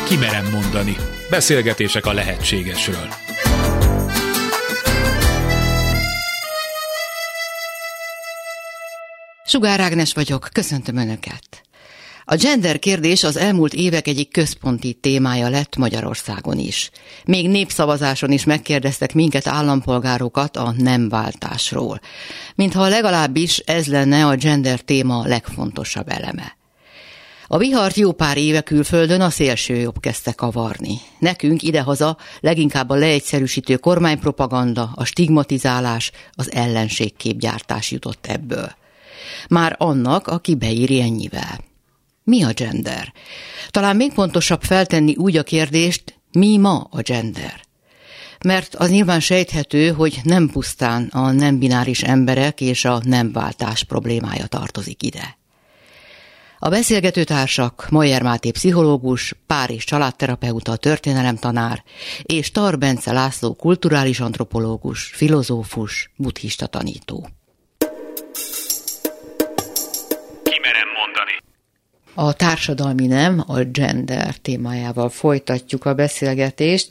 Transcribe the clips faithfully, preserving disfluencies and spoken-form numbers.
Ki merem mondani. Beszélgetések a lehetségesről. Sugár Ágnes vagyok, köszöntöm Önöket. A gender kérdés az elmúlt évek egyik központi témája lett Magyarországon is. Még népszavazáson is megkérdeztek minket állampolgárokat a nemváltásról. Mintha legalábbis ez lenne a gender téma legfontosabb eleme. A vihart jó pár éve külföldön a szélsőjobb kezdte kavarni. Nekünk idehaza leginkább a leegyszerűsítő kormánypropaganda, a stigmatizálás, az ellenségképgyártás jutott ebből. Már annak, aki beírja ennyivel. Mi a gender? Talán még fontosabb feltenni úgy a kérdést, mi ma a gender? Mert az nyilván sejthető, hogy nem pusztán a nem bináris emberek és a nemváltás problémája tartozik ide. A beszélgetőtársak Mayer Máté pszichológus, pár- és családterapeuta, történelemtanár, és Tar Bence László kulturális antropológus, filozófus, buddhista tanító. Ki merem mondani. A társadalmi nem, a gender témájával folytatjuk a beszélgetést.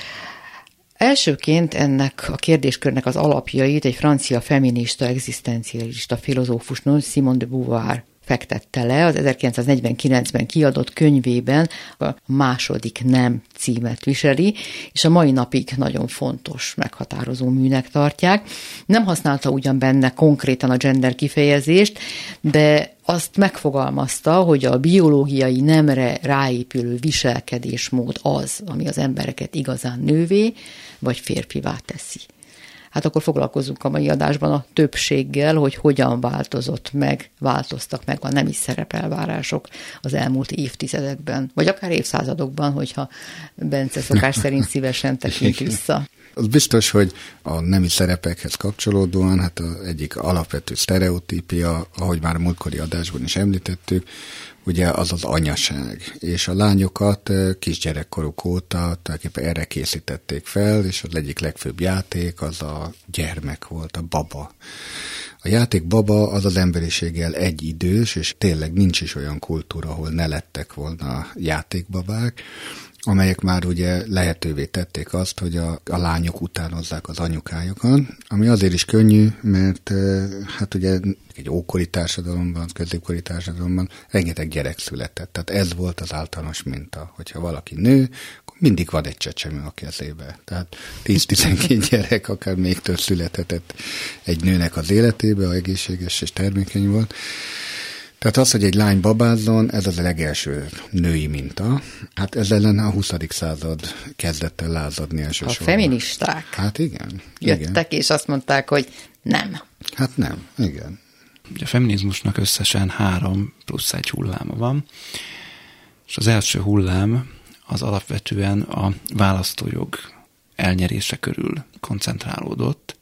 Elsőként ennek a kérdéskörnek az alapjait egy francia feminista, egzisztencialista filozófus, Simone de Beauvoir fektette le az ezerkilencszáznegyvenkilencben kiadott könyvében, a Második nem címet viseli, és a mai napig nagyon fontos, meghatározó műnek tartják. Nem használta ugyan benne konkrétan a gender kifejezést, de azt megfogalmazta, hogy a biológiai nemre ráépülő viselkedésmód az, ami az embereket igazán nővé vagy férfivá teszi. Hát akkor foglalkozunk a mai adásban a többséggel, hogy hogyan változott meg, változtak meg a nemi szerepelvárások az elmúlt évtizedekben, vagy akár évszázadokban, hogyha Bence szokás szerint szívesen tekint vissza. Az biztos, hogy a nemi szerepekhez kapcsolódóan, hát az egyik alapvető sztereotípia, ahogy már a múltkori adásban is említettük, ugye az az anyaság, és a lányokat kisgyerekkoruk óta tulajdonképpen erre készítették fel, és az egyik legfőbb játék az a gyermek volt, a baba. A játék baba az az emberiséggel egyidős, és tényleg nincs is olyan kultúra, ahol ne lettek volna játékbabák, amelyek már ugye lehetővé tették azt, hogy a, a lányok utánozzák az anyukájukat, ami azért is könnyű, mert hát ugye egy ókori társadalomban, középkori társadalomban rengeteg gyerek született. Tehát ez volt az általános minta, hogyha valaki nő, akkor mindig van egy csecsemő a kezébe. Tehát tíz-tizenkét gyerek, akár még több születhetett egy nőnek az életébe, ha egészséges és termékeny volt. Tehát az, hogy egy lány babázzon, ez az a legelső női minta. Hát ez ellen a huszadik század kezdett el lázadni elsősorban. A feministák. Hát igen. Jöttek igen. és azt mondták, hogy nem. Hát nem, igen. A feminizmusnak összesen három plusz egy hulláma van, és az első hullám az alapvetően a választójog elnyerése körül koncentrálódott.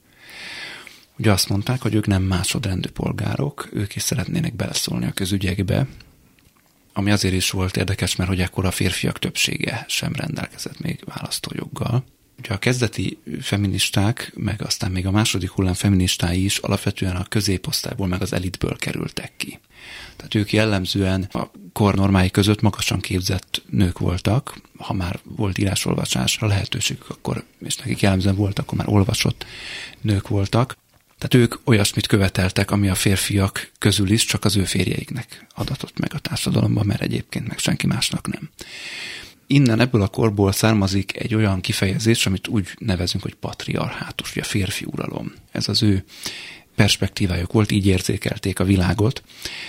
Ugye azt mondták, hogy ők nem másodrendű polgárok, ők is szeretnének beleszólni a közügyekbe, ami azért is volt érdekes, mert hogy ekkor a férfiak többsége sem rendelkezett még választójoggal. Ugye a kezdeti feministák, meg aztán még a második hullám feministái is alapvetően a középosztályból, meg az elitből kerültek ki. Tehát ők jellemzően a kor normái között magasan képzett nők voltak, ha már volt írásolvasásra lehetőségük, akkor, és nekik jellemzően volt, akkor már olvasott nők voltak. Tehát ők olyasmit követeltek, ami a férfiak közül is csak az ő férjeiknek adatott meg a társadalomban, mert egyébként meg senki másnak nem. Innen ebből a korból származik egy olyan kifejezés, amit úgy nevezünk, hogy patriarhátus, vagy a férfi uralom. Ez az ő perspektívájuk volt, így érzékelték a világot,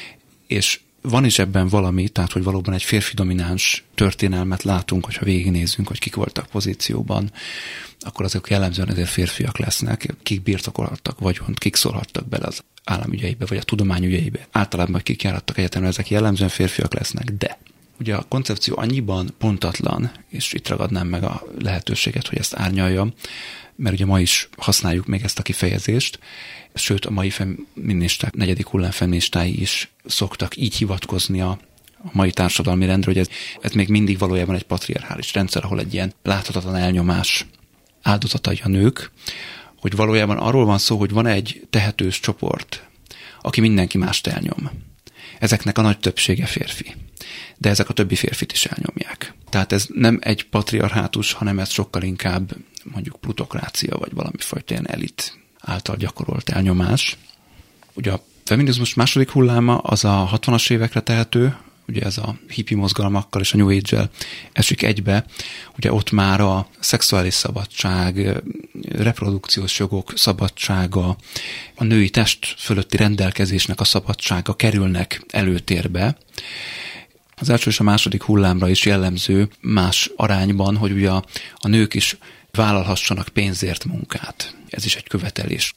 és van is ebben valami, tehát hogy valóban egy férfi domináns történelmet látunk, hogyha végignézzünk, hogy kik voltak pozícióban, akkor azok jellemzően ezért férfiak lesznek, kik birtokolhattak vagyont, kik szólhattak bele az államügyeibe, vagy a tudományügyeibe. Általában kik járattak egyetemre, ezek jellemzően férfiak lesznek, de ugye a koncepció annyiban pontatlan, és itt ragadnám meg a lehetőséget, hogy ezt árnyaljam, mert ugye ma is használjuk még ezt a kifejezést, sőt a mai feministák, negyedik hullám feministái is szoktak így hivatkozni a a mai társadalmi rendre, hogy ez, ez még mindig valójában egy patriarchális rendszer, ahol egy ilyen láthatatlan elnyomás áldozatai a nők, hogy valójában arról van szó, hogy van egy tehetős csoport, aki mindenki mást elnyom. Ezeknek a nagy többsége férfi, de ezek a többi férfit is elnyomják. Tehát ez nem egy patriarhátus, hanem ez sokkal inkább mondjuk plutokrácia, vagy valami fajta ilyen elit által gyakorolt elnyomás. Ugye a feminizmus második hulláma az a hatvanas évekre tehető, ugye ez a hippi mozgalmakkal és a New Age-el esik egybe. Ugye ott már a szexuális szabadság, reprodukciós jogok szabadsága, a női test fölötti rendelkezésnek a szabadsága kerülnek előtérbe. Az első és a második hullámra is jellemző más arányban, hogy ugye a, a nők is vállalhassanak pénzért munkát. Ez is egy követelés.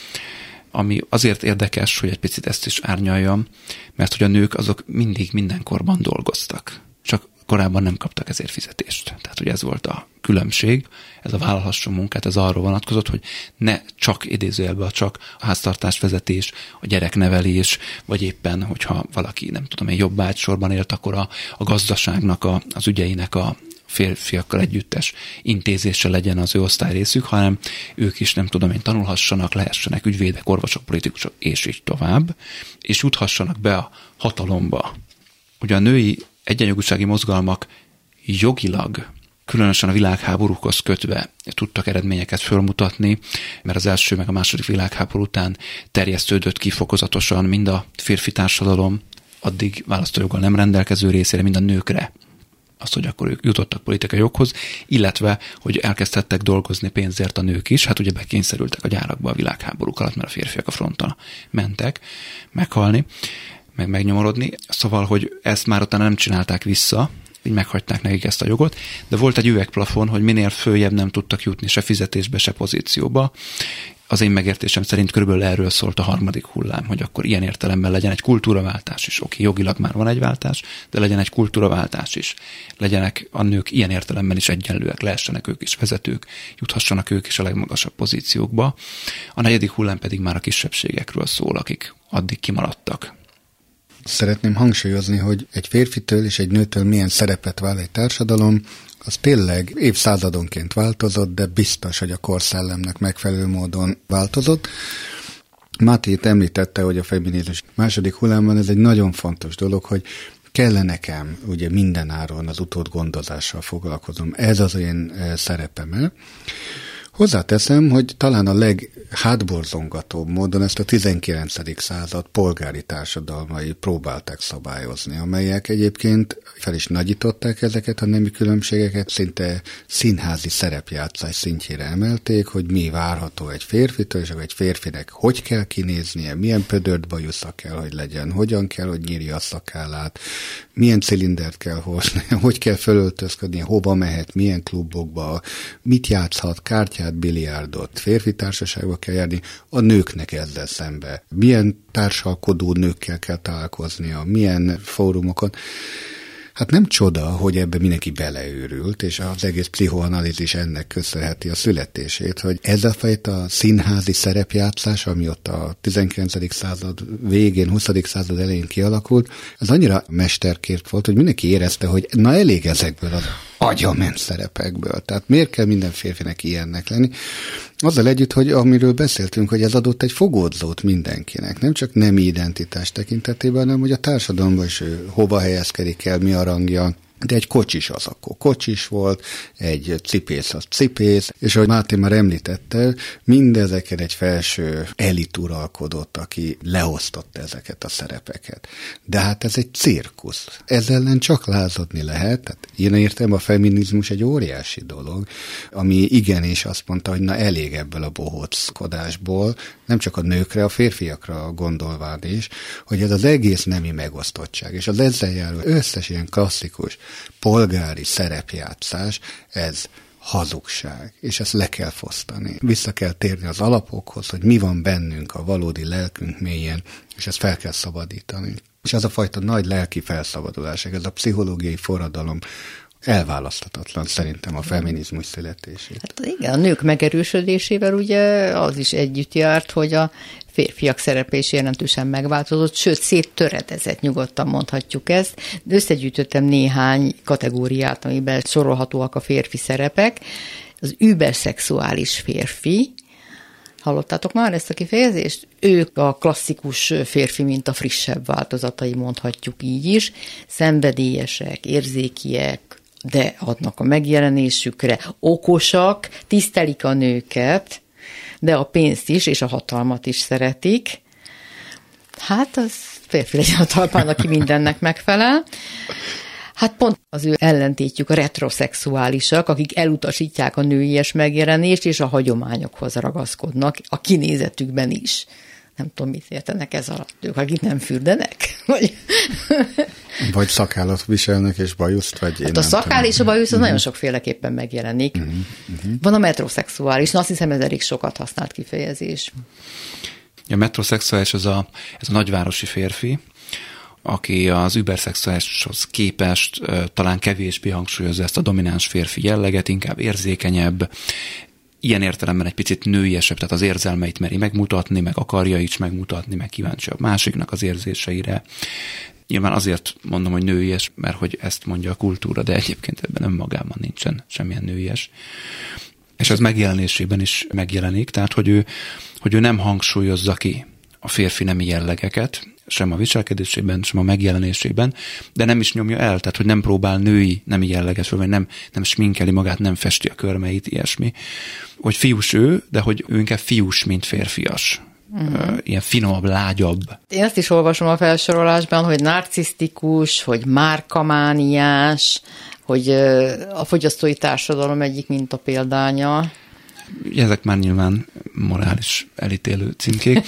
Ami azért érdekes, hogy egy picit ezt is árnyaljam, mert hogy a nők azok mindig mindenkorban dolgoztak. Csak korábban nem kaptak ezért fizetést. Tehát ugye ez volt a különbség, ez a vállalhasson munkát, ez arról vonatkozott, hogy ne csak idézőjelben, csak a háztartásvezetés, a gyereknevelés, vagy éppen, hogyha valaki, nem tudom én, jobb ágysorban élt, akkor a, a gazdaságnak, a, az ügyeinek a férfiakkal együttes intézése legyen az ő osztályrészük, hanem ők is, nem tudom én, tanulhassanak, lehessenek ügyvédek, orvosok, politikusok, és így tovább, és juthassanak be a hatalomba. Ugye a női egyenjogúsági mozgalmak jogilag, különösen a világháborúkhoz kötve tudtak eredményeket fölmutatni, mert az első meg a második világháború után terjesztődött ki fokozatosan mind a férfi társadalom, addig választójoggal nem rendelkező részére, mind a nőkre. Azt, hogy akkor ők jutottak politikai joghoz, illetve, hogy elkezdhettek dolgozni pénzért a nők is, hát ugye bekényszerültek a gyárakba a világháborúk alatt, mert a férfiak a fronton mentek meghalni, meg megnyomorodni. Szóval, hogy ezt már utána nem csinálták vissza, így meghagyták nekik ezt a jogot, de volt egy üvegplafon, hogy minél följebb nem tudtak jutni se fizetésbe, se pozícióba. Az én megértésem szerint körülbelül erről szólt a harmadik hullám, hogy akkor ilyen értelemben legyen egy kultúraváltás is. Oké, jogilag már van egy váltás, de legyen egy kultúraváltás is. Legyenek a nők ilyen értelemben is egyenlőek, lehessenek ők is vezetők, juthassanak ők is a legmagasabb pozíciókba. A negyedik hullám pedig már a kisebbségekről szól, akik addig kimaradtak. Szeretném hangsúlyozni, hogy egy férfitől és egy nőtől milyen szerepet vál egy társadalom, az tényleg évszázadonként változott, de biztos, hogy a korszellemnek megfelelő módon változott. Máté itt említette, hogy a feminizmus második hullámban ez egy nagyon fontos dolog, hogy kell nekem ugye mindenáron az utódgondozással foglalkozom. Ez az én szerepem. Hozzáteszem, hogy talán a leghátborzongatóbb módon ezt a tizenkilencedik század polgári társadalmai próbálták szabályozni, amelyek egyébként fel is nagyították ezeket a nemi különbségeket, szinte színházi szerepjátszás szintjére emelték, hogy mi várható egy férfitől, és egy férfinek hogy kell kinéznie, milyen pödört bajusza kell, hogy legyen, hogyan kell, hogy nyírja a szakállát, milyen cilindert kell hozni, hogy kell fölöltözködni, hova mehet, milyen klubokba, mit játszhat, kártyát, biliárdot, férfi társaságba kell járni, a nőknek ezzel szembe. Milyen társalkodó nőkkel kell találkoznia, milyen fórumokon. Hát nem csoda, hogy ebbe mindenki beleőrült, és az egész pszichoanalízis ennek köszönheti a születését, hogy ez a fajta színházi szerepjátszás, ami ott a tizenkilencedik század végén, huszadik század elején kialakult, az annyira mesterkért volt, hogy mindenki érezte, hogy na elég ezekből az agyament szerepekből. Tehát miért kell minden férfinek ilyennek lenni? Azzal együtt, hogy amiről beszéltünk, hogy ez adott egy fogódzót mindenkinek, nem csak nemi identitás tekintetében, hanem hogy a társadalomban is hova helyezkedik el, mi a rangja. De egy kocsis az akkor kocsis volt, egy cipész az cipész, és ahogy Máté már említette, mindezeken egy felső elit uralkodott, aki leosztotta ezeket a szerepeket. De hát ez egy cirkusz. Ez ellen csak lázadni lehet, tehát én értem, a feminizmus egy óriási dolog, ami igenis azt mondta, hogy na elég ebből a bohóckodásból, nem csak a nőkre, a férfiakra gondolván is, hogy ez az egész nemi megosztottság, és az ezzel járó összes ilyen klasszikus polgári szerepjátszás, ez hazugság, és ezt le kell fosztani. Vissza kell térni az alapokhoz, hogy mi van bennünk, a valódi lelkünk mélyen, és ezt fel kell szabadítani. És ez a fajta nagy lelki felszabadulás, ez a pszichológiai forradalom elválaszthatatlan szerintem a feminizmus születését. Hát igen, a nők megerősödésével ugye az is együtt járt, hogy a férfiak szerepe is jelentősen megváltozott, sőt széttöredezett, nyugodtan mondhatjuk ezt. De összegyűjtöttem néhány kategóriát, amiben sorolhatóak a férfi szerepek. Az überszexuális férfi, hallottátok már ezt a kifejezést? Ők a klasszikus férfi, mint a frissebb változatai, mondhatjuk így is. Szenvedélyesek, érzékiek, de adnak a megjelenésükre, okosak, tisztelik a nőket, de a pénzt is és a hatalmat is szeretik. Hát az férfi legyen a talpán, aki mindennek megfelel. Hát pont az ő ellentétjük a retroszexuálisak, akik elutasítják a nőies megjelenést, és a hagyományokhoz ragaszkodnak, a kinézetükben is. Nem tudom, mit értenek ez alatt. Ők, akik nem fürdenek? Vagy, vagy szakállat viselnek, és bajuszt, vagy én hát a szakál tudom. és a bajusz az uh-huh. nagyon sokféleképpen megjelenik. Uh-huh. Uh-huh. Van a metroszexuális, na azt hiszem, ez elég sokat használt kifejezés. A metroszexuális az a, ez a nagyvárosi férfi, aki az überszexuálishoz képest uh, talán kevésbé hangsúlyozza ezt a domináns férfi jelleget, inkább érzékenyebb, ilyen értelemben egy picit nőiesebb, tehát az érzelmeit meri megmutatni, meg akarja is megmutatni, meg kíváncsi a másiknak az érzéseire. Nyilván azért mondom, hogy nőies, mert hogy ezt mondja a kultúra, de egyébként ebben önmagában nincsen semmilyen nőies. És ez megjelenésében is megjelenik, tehát hogy ő, hogy ő nem hangsúlyozza ki a férfi nemi jellegeket, sem a viselkedésében, sem a megjelenésében, de nem is nyomja el, tehát hogy nem próbál női nemi jelleget, vagy nem, nem sminkeli magát, nem festi a körmeit, ilyesmi. Hogy fiús ő, de hogy ő inkább fiús, mint férfias. Uh-huh. Ilyen finomabb, lágyabb. Én ezt is olvasom a felsorolásban, hogy narcisztikus, hogy márkamániás, hogy a fogyasztói társadalom egyik mintapéldánya. Ezek már nyilván morális elítélő címkék.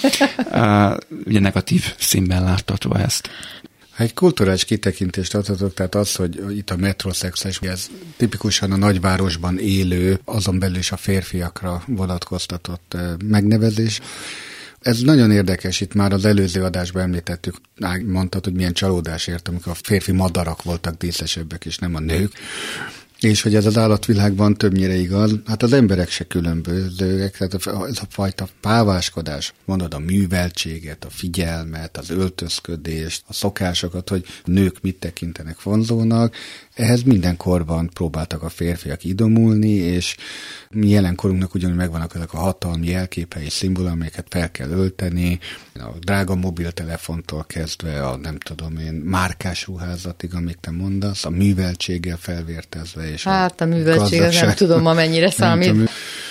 Ugye negatív színben láttatva ezt. Ha egy kulturális kitekintést adhatok, tehát az, hogy itt a metroszexuális, ez tipikusan a nagyvárosban élő, azon belül is a férfiakra vonatkoztatott megnevezés. Ez nagyon érdekes, itt már az előző adásban említettük, mondtad, hogy milyen csalódás ért, amikor a férfi madarak voltak díszesebbek, és nem a nők. És hogy ez az állatvilágban többnyire igaz, hát az emberek se különbözőek, tehát ez a fajta páváskodás, mondod a műveltséget, a figyelmet, az öltözködést, a szokásokat, hogy nők mit tekintenek vonzónak, ehhez minden korban próbáltak a férfiak idomulni, és mi jelenkorunknak ugyanúgy megvannak ezek a hatalmi jelképei, szimbólumok, amelyeket fel kell ölteni, a drága mobiltelefontól kezdve a nem tudom én, márkás ruházatig, amit te mondasz, a műveltséggel felvértezve. És hát a, a műveltség, nem tudom ma mennyire számít. Tudom,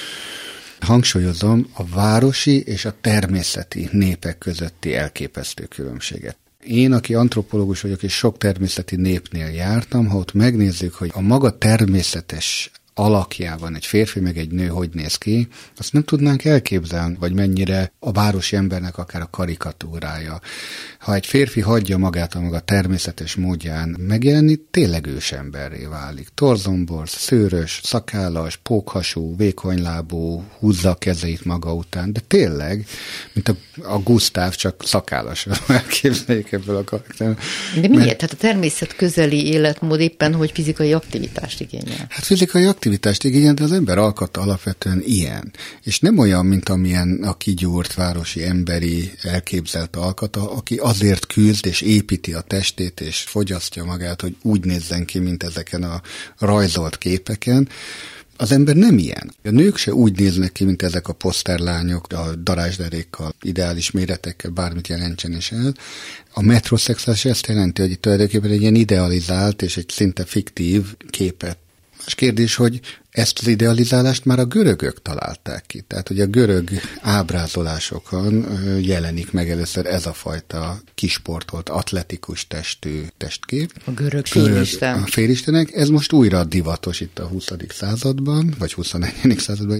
hangsúlyozom a városi és a természeti népek közötti elképesztő különbséget. Én, aki antropológus vagyok, és sok természeti népnél jártam, ha ott megnézzük, hogy a maga természetes alakjában egy férfi meg egy nő hogy néz ki, azt nem tudnánk elképzelni, vagy mennyire a városi embernek akár a karikatúrája. Ha egy férfi hagyja magát a maga természetes módján megjelenni, tényleg ősemberré válik. Torzomborz, szőrös, szakállas, pókhasú, vékonylábú, húzza a kezeit maga után, de tényleg, mint a, a Gusztáv, csak szakállas, elképzeljük ebből a karakterben. De miért? Mert, hát a természet közeli életmód éppen, hogy fizikai aktivitást igényel. Hát fizikai aktivitást igényel, de az ember alkata alapvetően ilyen. És nem olyan, mint amilyen a kigyúrt városi emberi elképzelt alkata, aki azért küzd és építi a testét és fogyasztja magát, hogy úgy nézzen ki, mint ezeken a rajzolt képeken. Az ember nem ilyen. A nők se úgy néznek ki, mint ezek a poszterlányok, a darázsderékkal, ideális méretekkel, bármit jelentsen is el. A metroszexuális ezt jelenti, hogy itt tulajdonképpen egy ilyen idealizált és egy szinte fiktív képet. Más kérdés, hogy ezt az idealizálást már a görögök találták ki. Tehát, hogy a görög ábrázolásokon jelenik meg először ez a fajta kisportolt, atletikus testű testkép. A görög félisten. A félistenek. Ez most újra divatos itt a huszadik században, vagy huszonegyedik században.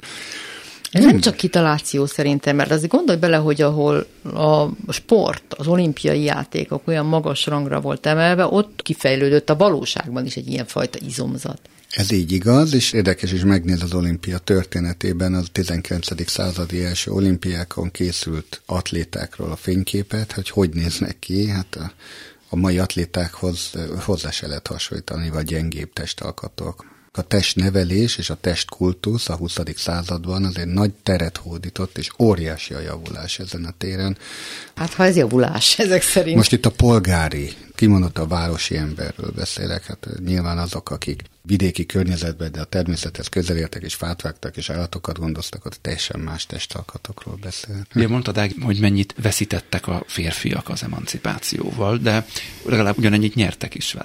Ez nem csak kitaláció szerintem, mert azért gondolj bele, hogy ahol a sport, az olimpiai játékok olyan magas rangra volt emelve, ott kifejlődött a valóságban is egy ilyen fajta izomzat. Ez így igaz, és érdekes is megnéz az olimpia történetében, az tizenkilencedik századi első olimpiákon készült atlétákról a fényképet, hogy hogy néznek ki, hát a, a mai atlétákhoz hozzá se lehet hasonlítani, vagy gyengébb testalkatok. A testnevelés és a testkultusz a huszadik században azért nagy teret hódított, és óriási a javulás ezen a téren. Hát ha ez javulás, ezek szerint. Most itt a polgári, kimondott a városi emberről beszélek, hát nyilván azok, akik vidéki környezetben, de a természethez közel értek, és fát vágtak, és állatokat gondoztak, ott teljesen más testalkatokról beszél. Ugye mondtad, hogy mennyit veszítettek a férfiak az emancipációval, de legalább ugyanennyit nyertek is vele.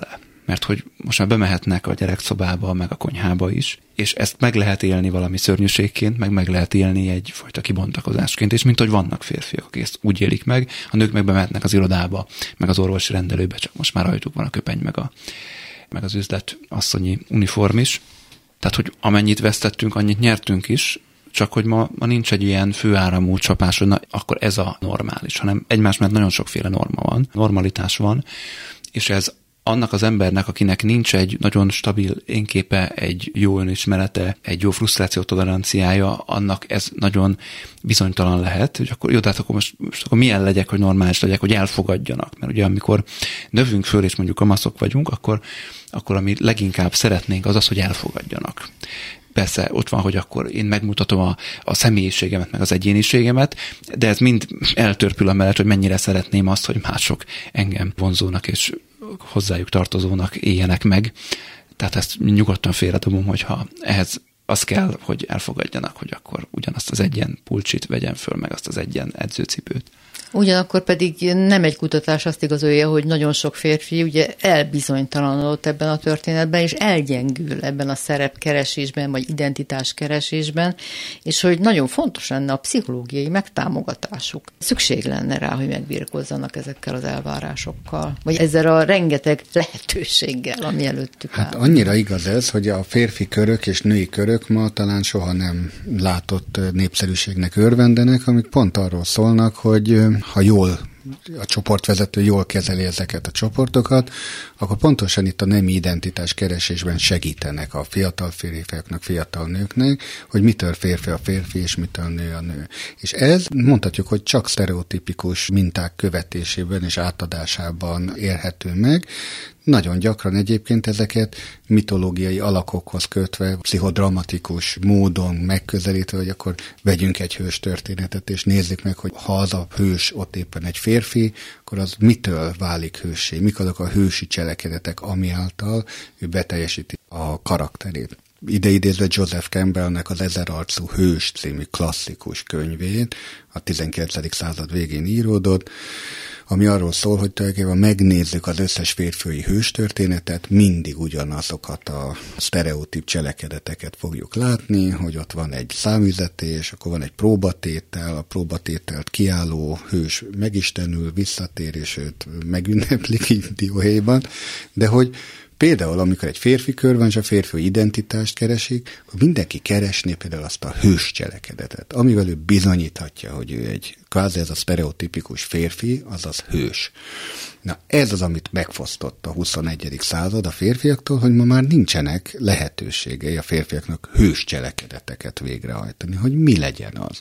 mert hogy most már bemehetnek a gyerekszobába, meg a konyhába is, és ezt meg lehet élni valami szörnyűségként, meg meg lehet élni egyfajta kibontakozásként, és mint hogy vannak férfiak, akik ezt úgy élik meg, a nők meg bemehetnek az irodába, meg az orvosi rendelőbe, csak most már rajtuk van a köpeny, meg, a, meg az üzlet asszonyi uniform is. Tehát, hogy amennyit vesztettünk, annyit nyertünk is, csak hogy ma, ma nincs egy ilyen főáramú csapás, hogy na, akkor ez a normális, hanem egymás mellett nagyon sokféle norma van, normalitás van, és ez annak az embernek, akinek nincs egy nagyon stabil énképe, egy jó önismerete, egy jó frusztrációtoleranciája, annak ez nagyon bizonytalan lehet, hogy akkor jó, tehát akkor most, most akkor milyen legyek, hogy normális legyek, hogy elfogadjanak. Mert ugye amikor növünk föl, és mondjuk kamaszok vagyunk, akkor, akkor ami leginkább szeretnénk, az az, hogy elfogadjanak. Persze ott van, hogy akkor én megmutatom a, a személyiségemet, meg az egyéniségemet, de ez mind eltörpül amellett, hogy mennyire szeretném azt, hogy mások engem vonzónak és hozzájuk tartozónak éljenek meg. Tehát ezt nyugodtan félredobom, hogyha ehhez az kell, hogy elfogadjanak, hogy akkor ugyanazt az egyen pulcsit vegyen föl, meg azt az egyen edzőcipőt. Ugyanakkor pedig nem egy kutatás azt igazolja, hogy nagyon sok férfi ugye elbizonytalanodott ebben a történetben, és elgyengül ebben a szerepkeresésben, vagy identitáskeresésben, és hogy nagyon fontos lenne a pszichológiai megtámogatásuk. Szükség lenne rá, hogy megbirkózzanak ezekkel az elvárásokkal, vagy ezzel a rengeteg lehetőséggel, ami előttük áll. Hát annyira igaz ez, hogy a férfi körök és női körök ma talán soha nem látott népszerűségnek örvendenek, amik pont arról szólnak, hogy ha jól, a csoportvezető jól kezeli ezeket a csoportokat, akkor pontosan itt a nemi identitás keresésben segítenek a fiatal férfiaknak, fiatal nőknek, hogy mitől férfi a férfi, és mitől nő a nő. És ez mondhatjuk, hogy csak sztereotipikus minták követésében és átadásában érhető meg. Nagyon gyakran egyébként ezeket mitológiai alakokhoz kötve, pszichodramatikus módon megközelítve, hogy akkor vegyünk egy hős történetet, és nézzük meg, hogy ha az a hős ott éppen egy férfi, akkor az mitől válik hőssé, mik azok a hősi cselekedetek, ami által ő beteljesíti a karakterét. Ide idézve Joseph Campbellnek az Ezerarcú hős című klasszikus könyvét, a tizenkilencedik század végén íródott, ami arról szól, hogy tulajdonképpen megnézzük az összes férfiai hőstörténetet, mindig ugyanazokat a sztereotíp cselekedeteket fogjuk látni, hogy ott van egy számüzetés, akkor van egy próbatétel, a próbatételt kiálló hős megistenül, visszatér, és őt megünneplik így dióhéjban, de hogy például, amikor egy férfi kör van, és a férfi identitást keresik, akkor mindenki keresné például azt a hős cselekedetet, amivel ő bizonyíthatja, hogy ő egy, kvázi ez a sztereotipikus férfi, azaz hős. Na ez az, amit megfosztott a huszonegyedik század a férfiaktól, hogy ma már nincsenek lehetőségei a férfiaknak hős cselekedeteket végrehajtani, hogy mi legyen az.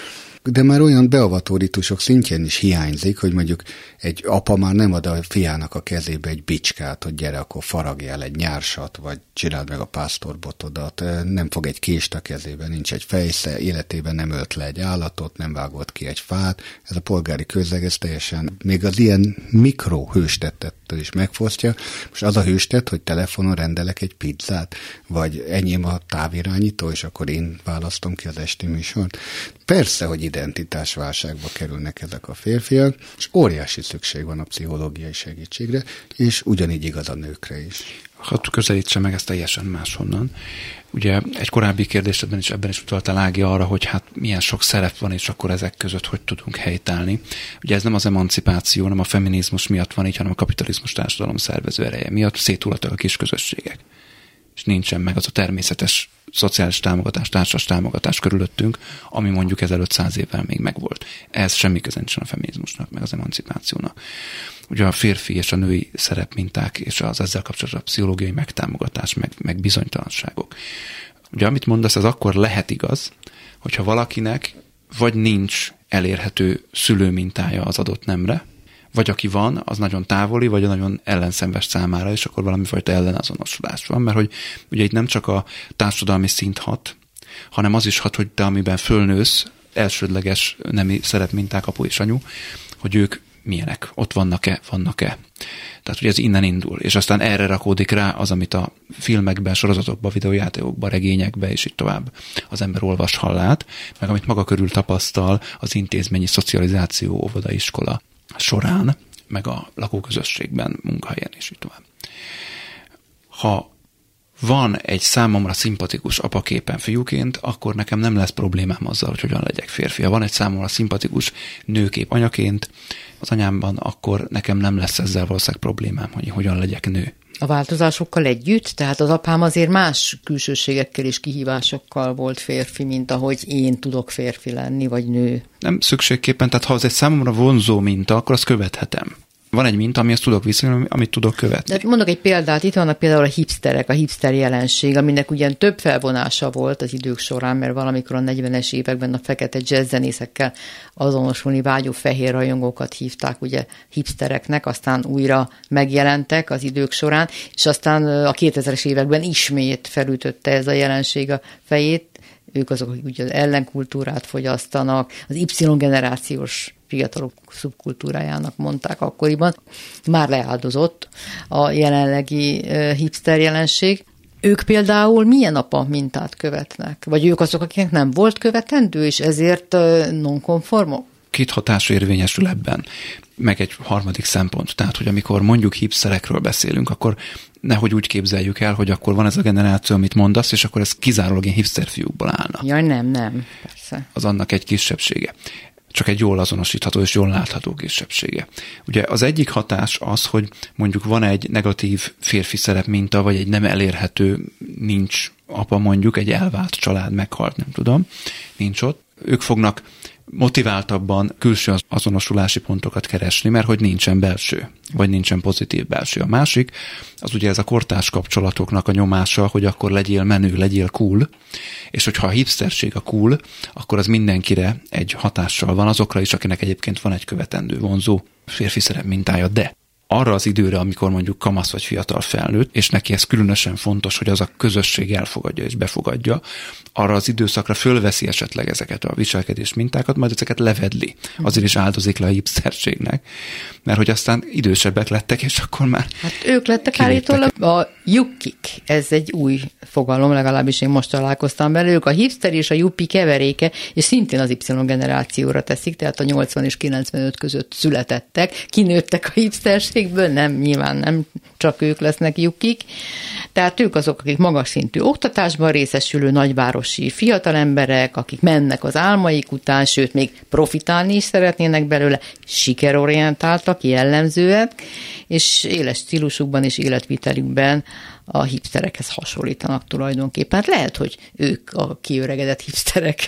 De már olyan beavató ritusok szintjén is hiányzik, hogy mondjuk egy apa már nem ad a fiának a kezébe egy bicskát, hogy gyere, akkor faragjál egy nyársat, vagy csináld meg a pásztorbotodat, nem fog egy kést a kezébe, nincs egy fejsze, életében nem ölt le egy állatot, nem vágott ki egy fát. Ez a polgári közeg, ez teljesen, még az ilyen mikro hőstettettől is megfosztja. Most az a hőstett, hogy telefonon rendelek egy pizzát, vagy enyém a távirányító, és akkor én választom ki az esti műsort. Persze, hogy identitásválságba kerülnek ezek a férfiak, és óriási szükség van a pszichológiai segítségre, és ugyanígy igaz a nőkre is. Hadd közelítse meg ezt teljesen máshonnan. Ugye egy korábbi kérdésedben is ebben is utaltál, Ági, arra, hogy hát milyen sok szerep van, és akkor ezek között hogy tudunk helytállni. Ugye ez nem az emancipáció, nem a feminizmus miatt van így, hanem a kapitalizmus társadalom szervező ereje miatt széthullottak a kis közösségek. És nincsen meg az a természetes szociális támogatás, társas támogatás körülöttünk, ami mondjuk ezelőtt száz évvel még megvolt. Ez semmi köze nincsen a feminizmusnak, meg az emancipációnak. Ugye a férfi és a női szerepminták és az ezzel kapcsolatos pszichológiai megtámogatás, meg, meg bizonytalanságok. Ugye amit mondasz, ez akkor lehet igaz, hogyha valakinek vagy nincs elérhető szülőmintája az adott nemre, vagy aki van, az nagyon távoli, vagy nagyon ellenszenves számára, és akkor valamifajta ellenazonosulás van, mert hogy ugye itt nem csak a társadalmi szint hat, hanem az is hat, hogy te amiben fölnősz, elsődleges nemi szerepminták, apu és anyu, hogy ők milyenek, ott vannak-e, vannak-e. Tehát ugye ez innen indul, és aztán erre rakódik rá az, amit a filmekben, sorozatokban, videójátékokban, regényekben, és így tovább az ember olvas, hallát, meg amit maga körül tapasztal az intézményi szocializáció, óvodaiskola során, meg a lakóközösségben, munkahelyen, és így tovább. ha van egy számomra szimpatikus apaképen fiúként, akkor nekem nem lesz problémám azzal, hogy hogyan legyek férfi. Ha van egy számomra szimpatikus nőkép anyaként az anyámban, akkor nekem nem lesz ezzel valószínűleg problémám, hogy hogyan legyek nő. A változásokkal együtt? Tehát az apám azért más külsőségekkel és kihívásokkal volt férfi, mint ahogy én tudok férfi lenni, vagy nő. Nem szükségképpen, tehát ha az egy számomra vonzó minta, akkor azt követhetem. Van egy minta, amihez tudok viszonyulni, amit tudok követni. De mondok egy példát, itt vannak például a hipsterek, a hipster jelenség, aminek ugyan több felvonása volt az idők során, mert valamikor a negyvenes években a fekete jazzzenészekkel azonosulni vágyó fehér rajongókat hívták ugye hipstereknek, aztán újra megjelentek az idők során, és aztán a kétezres években ismét felütötte ez a jelenség a fejét. Ők azok, akik ugye az ellenkultúrát fogyasztanak, az Y-generációs fiatalok szubkultúrájának mondták akkoriban. Már leáldozott a jelenlegi hipster jelenség. Ők például milyen apa mintát követnek? Vagy ők azok, akiknek nem volt követendő, és ezért nonkonformok? Két hatás érvényesül ebben, meg egy harmadik szempont. Tehát, hogy amikor mondjuk hipsterekről beszélünk, akkor nehogy úgy képzeljük el, hogy akkor van ez a generáció, amit mondasz, és akkor ez kizárólag ilyen hipster fiúkból állna. Jaj, nem, nem, persze. Az annak egy kisebbsége. Csak egy jól azonosítható és jól látható kisebbsége. Ugye az egyik hatás az, hogy mondjuk van egy negatív férfi szerep minta, vagy egy nem elérhető, nincs apa mondjuk, egy elvált család meghalt, nem tudom, nincs ott. Ők fognak motiváltabban külső azonosulási pontokat keresni, mert hogy nincsen belső, vagy nincsen pozitív belső. A másik, az ugye ez a kortárs kapcsolatoknak a nyomása, hogy akkor legyél menő, legyél cool, és hogyha a hipsterség a cool, akkor az mindenkire egy hatással van, azokra is, akinek egyébként van egy követendő vonzó férfi szerep mintája, de arra az időre, amikor mondjuk kamasz vagy fiatal felnőtt, és neki ez különösen fontos, hogy az a közösség elfogadja és befogadja, arra az időszakra fölveszi esetleg ezeket a viselkedés mintákat, majd ezeket levedli. Azért is áldozik le a hipsterségnek, mert hogy aztán idősebbek lettek, és akkor már hát ők lettek állítólag a jukkik. Ez egy új fogalom, legalábbis én most találkoztam vele. Ők a hipster és a juppi keveréke, és szintén az Y-generációra teszik, tehát a nyolcvan és kilencvenöt között születettek, kinőttek a hipsterségből, nem, nyilván nem csak ők lesznek jukkik. Tehát ők azok, akik magas szintű oktatásban részesülő nagyvárosi fiatal emberek, akik mennek az álmaik után, sőt, még profitálni is szeretnének belőle, sikerorientáltak, jellemzőek, és éles stílusukban és életvitelükben a hipsterekhez hasonlítanak tulajdonképpen. Hát lehet, hogy ők a kiöregedett hipsterek.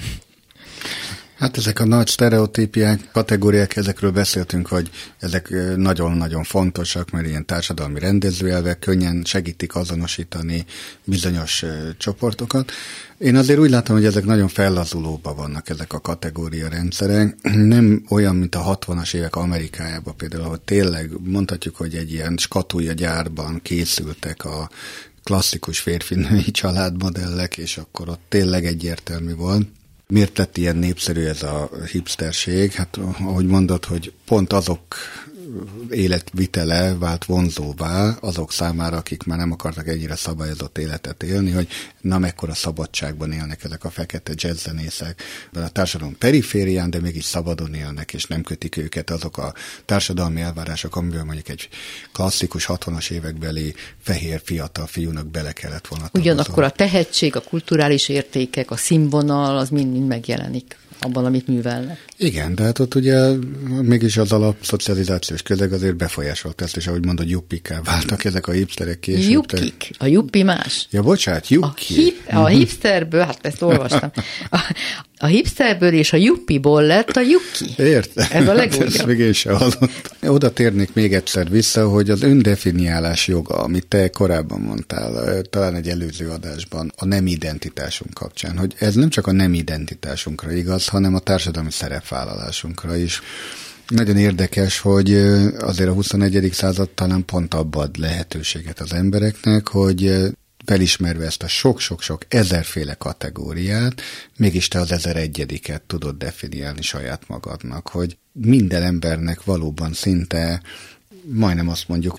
Hát ezek a nagy sztereotípiák, kategóriák, ezekről beszéltünk, hogy ezek nagyon-nagyon fontosak, mert ilyen társadalmi rendezőelvek könnyen segítik azonosítani bizonyos csoportokat. Én azért úgy látom, hogy ezek nagyon fellazulóban vannak, ezek a kategória rendszerek. Nem olyan, mint a hatvanas évek Amerikájában például, ahol tényleg mondhatjuk, hogy egy ilyen skatulja gyárban készültek a klasszikus férfi-női családmodellek, és akkor ott tényleg egyértelmű volt. Miért lett ilyen népszerű ez a hipsterség? Hát ahogy mondod, hogy pont azok életvitele vált vonzóvá azok számára, akik már nem akartak ennyire szabályozott életet élni, hogy na mekkora szabadságban élnek ezek a fekete jazzzenészek. A társadalom periférián, de mégis szabadon élnek, és nem kötik őket azok a társadalmi elvárások, amiben mondjuk egy klasszikus hatvanas évekbeli fehér fiatal fiúnak bele kellett volna. Ugyanakkor a tehetség, a kulturális értékek, a színvonal, az mind-mind megjelenik abban, amit művelnek. Igen, de hát ott ugye mégis az alapszocializációs közeg azért befolyásolt ezt, és ahogy mondod, juppiká váltak ezek a hipsterek később. Juppik. A juppi más. Ja, bocsánat, juppi. A, hip, a hipsterből, hát ezt olvastam, a, a hipsterből és a juppiból lett a jukki. Értem. Ez a legújabb. Ezt még én sem hallottam. Oda térnék még egyszer vissza, hogy az öndefiniálás joga, amit te korábban mondtál, talán egy előző adásban, a nem identitásunk kapcsán, hogy ez nem csak a nem identitásunkra igaz, hanem a társadalmi szerepvállalásunkra is. Nagyon érdekes, hogy azért a huszonegyedik század talán pont abba ad lehetőséget az embereknek, hogy felismerve ezt a sok-sok-sok ezerféle kategóriát, mégis te az ezer egyediket tudod definiálni saját magadnak, hogy minden embernek valóban szinte, majdnem azt mondjuk, hogy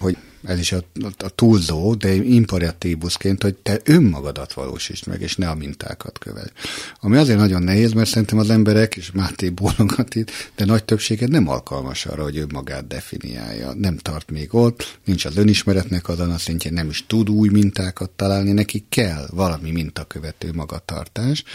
ez is a, a túlzó, de imperatívuszként, hogy te önmagadat valósítsd meg, és ne a mintákat kövess. Ami azért nagyon nehéz, mert szerintem az emberek, és Máté bólogat itt, de nagy többsége nem alkalmas arra, hogy önmagát definiálja. Nem tart még ott, nincs az önismeretnek azon a szintjén, nem is tud új mintákat találni, neki kell valami mintakövető magatartás.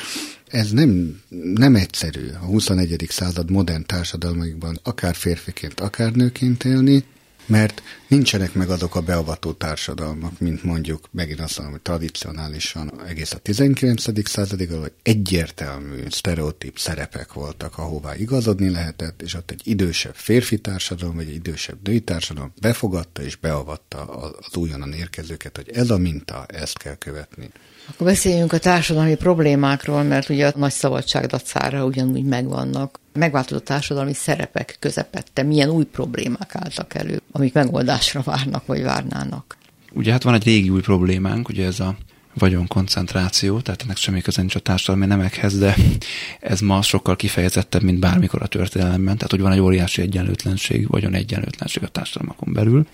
Ez nem, nem egyszerű a huszonegyedik század modern társadalmaikban akár férfiként, akár nőként élni, mert nincsenek meg azok a beavató társadalmak, mint mondjuk, megint azt mondom, hogy tradicionálisan egész a tizenkilencedik századig, hogy egyértelmű sztereotíp szerepek voltak, ahová igazodni lehetett, és ott egy idősebb férfi társadalom, vagy egy idősebb női társadalom befogadta és beavatta az újonnan érkezőket, hogy ez a minta, ezt kell követni. Akkor beszéljünk a társadalmi problémákról, mert ugye a nagy szabadság dacára ugyanúgy megvannak. Megváltozott társadalmi szerepek közepette, milyen új problémák álltak elő, amik megoldásra várnak, vagy várnának? Ugye hát van egy régi új problémánk, ugye ez a vagyonkoncentráció, tehát ennek semmi köze nincs a társadalmi nemekhez, de ez ma sokkal kifejezettebb, mint bármikor a történelemben, tehát hogy van egy óriási egyenlőtlenség, vagyon egyenlőtlenség a társadalmakon belül.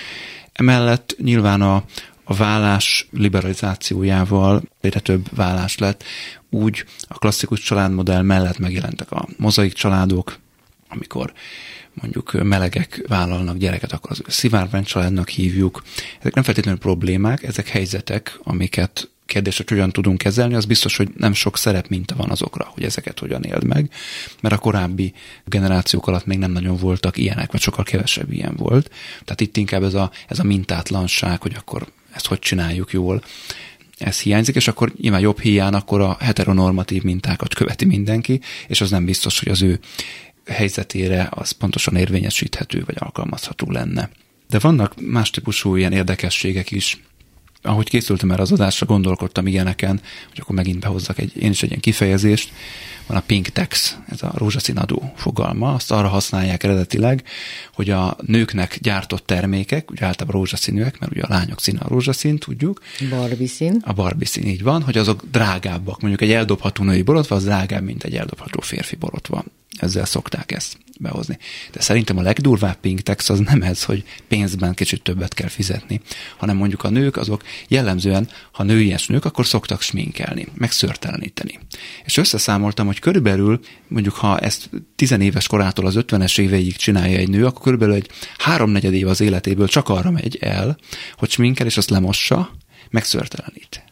Emellett nyilván a A vállás liberalizációjával egyre több vállás lett, úgy a klasszikus családmodell mellett megjelentek a mozaik családok, amikor mondjuk melegek vállalnak gyereket, akkor az szivárvány családnak hívjuk. Ezek nem feltétlenül problémák, ezek helyzetek, amiket kérdés, hogy hogyan tudunk kezelni, az biztos, hogy nem sok szerepminta van azokra, hogy ezeket hogyan éld meg, mert a korábbi generációk alatt még nem nagyon voltak ilyenek, vagy sokkal kevesebb ilyen volt. Tehát itt inkább ez a, ez a mintátlanság, hogy akkor ezt hogy csináljuk jól, ez hiányzik, és akkor nyilván jobb hiány, akkor a heteronormatív mintákat követi mindenki, és az nem biztos, hogy az ő helyzetére az pontosan érvényesíthető, vagy alkalmazható lenne. De vannak más típusú ilyen érdekességek is. Ahogy készültem erre az adásra, gondolkodtam ilyeneken, hogy akkor megint behozzak egy, én is egy ilyen kifejezést. Van a pink tax, ez a rózsaszín adó fogalma, azt arra használják eredetileg, hogy a nőknek gyártott termékek, ugye általában rózsaszínűek, mert ugye a lányok színe a rózsaszín, tudjuk. Barbie szín. A Barbie szín, így van, hogy azok drágábbak. Mondjuk egy eldobható női borotva, az drágább, mint egy eldobható férfi borotva. Ezzel szokták ezt behozni. De szerintem a legdurvább pink tax az nem ez, hogy pénzben kicsit többet kell fizetni, hanem mondjuk a nők azok jellemzően, ha nőies nők, akkor szoktak sminkelni, meg szőrteleníteni. És összeszámoltam, hogy körülbelül, mondjuk ha ezt tizenéves korától az ötvenes éveig csinálja egy nő, akkor körülbelül egy háromnegyed év az életéből csak arra megy el, hogy sminkel, és azt lemossa, meg szőrtelenít.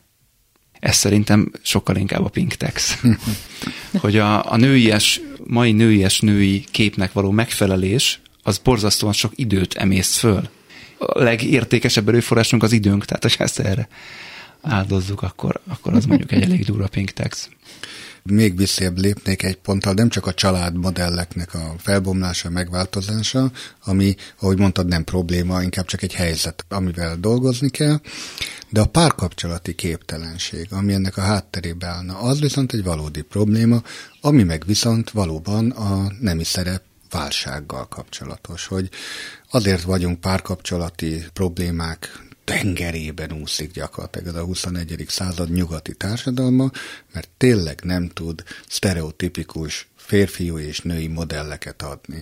Ez szerintem sokkal inkább a pink tax. Hogy a, a nőies, mai nőies női képnek való megfelelés, az borzasztóan sok időt emész föl. A legértékesebb erőforrásunk az időnk, tehát ha ezt erre áldozzuk, akkor, akkor az mondjuk egy elég durva pink tax. Még visszébb lépnék egy ponttal, nem csak a családmodelleknek a felbomlása, megváltozása, ami, ahogy mondtad, nem probléma, inkább csak egy helyzet, amivel dolgozni kell, de a párkapcsolati képtelenség, ami ennek a hátterébe állna, az viszont egy valódi probléma, ami meg viszont valóban a nemi szerep válsággal kapcsolatos, hogy azért vagyunk párkapcsolati problémák tengerében úszik gyakorlatilag ez a huszonegyedik század nyugati társadalma, mert tényleg nem tud sztereotipikus férfiú és női modelleket adni.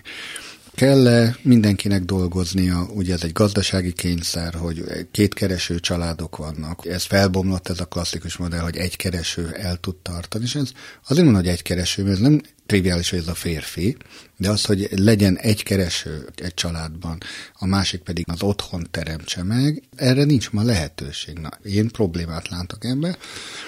Kell-e mindenkinek dolgoznia, ugye ez egy gazdasági kényszer, hogy kétkereső családok vannak. Ez felbomlott, ez a klasszikus modell, hogy egy kereső el tud tartani, és ez azért mondom, hogy egy kereső, mert ez nem triviális, hogy ez a férfi, de az, hogy legyen egy kereső egy családban, a másik pedig az otthon teremtse meg, erre nincs ma lehetőség. Na, én problémát látok ebben,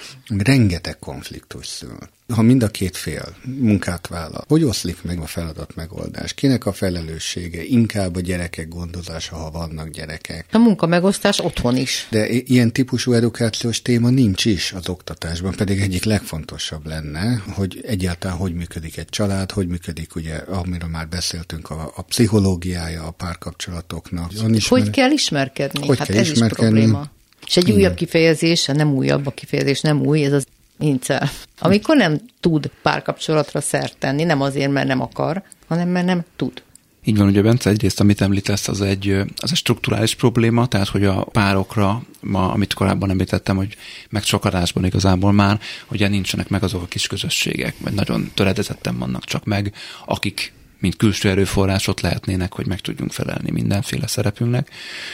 rengeteg konfliktus szül. Ha mind a két fél munkát vállal, hogy oszlik meg a feladat megoldás? Kinek a felelőssége? Inkább a gyerekek gondozása, ha vannak gyerekek. A munkamegosztás otthon is. De ilyen típusú edukációs téma nincs is az oktatásban, pedig egyik legfontosabb lenne, hogy egyáltalán hogy működik egy család, hogy működik, ugye, amiről már beszéltünk, a, a pszichológiája a párkapcsolatoknak. Hogy kell ismerkedni? Hogy hát kell ez ismerkedni? is probléma. És egy Igen. újabb kifejezés, nem újabb, a kifejezés nem új, ez az incel. Amikor nem tud párkapcsolatra szert tenni, nem azért, mert nem akar, hanem mert nem tud. Így van, ugye Bence, egyrészt, amit említesz, az egy, az egy strukturális probléma, tehát hogy a párokra, ma, amit korábban említettem, hogy megcsakadásban igazából már, ugye nincsenek meg azok a kis közösségek, vagy nagyon töredezetten vannak csak meg, akik mint külső erőforrásot lehetnének, hogy meg tudjunk felelni mindenféle szerepünknek.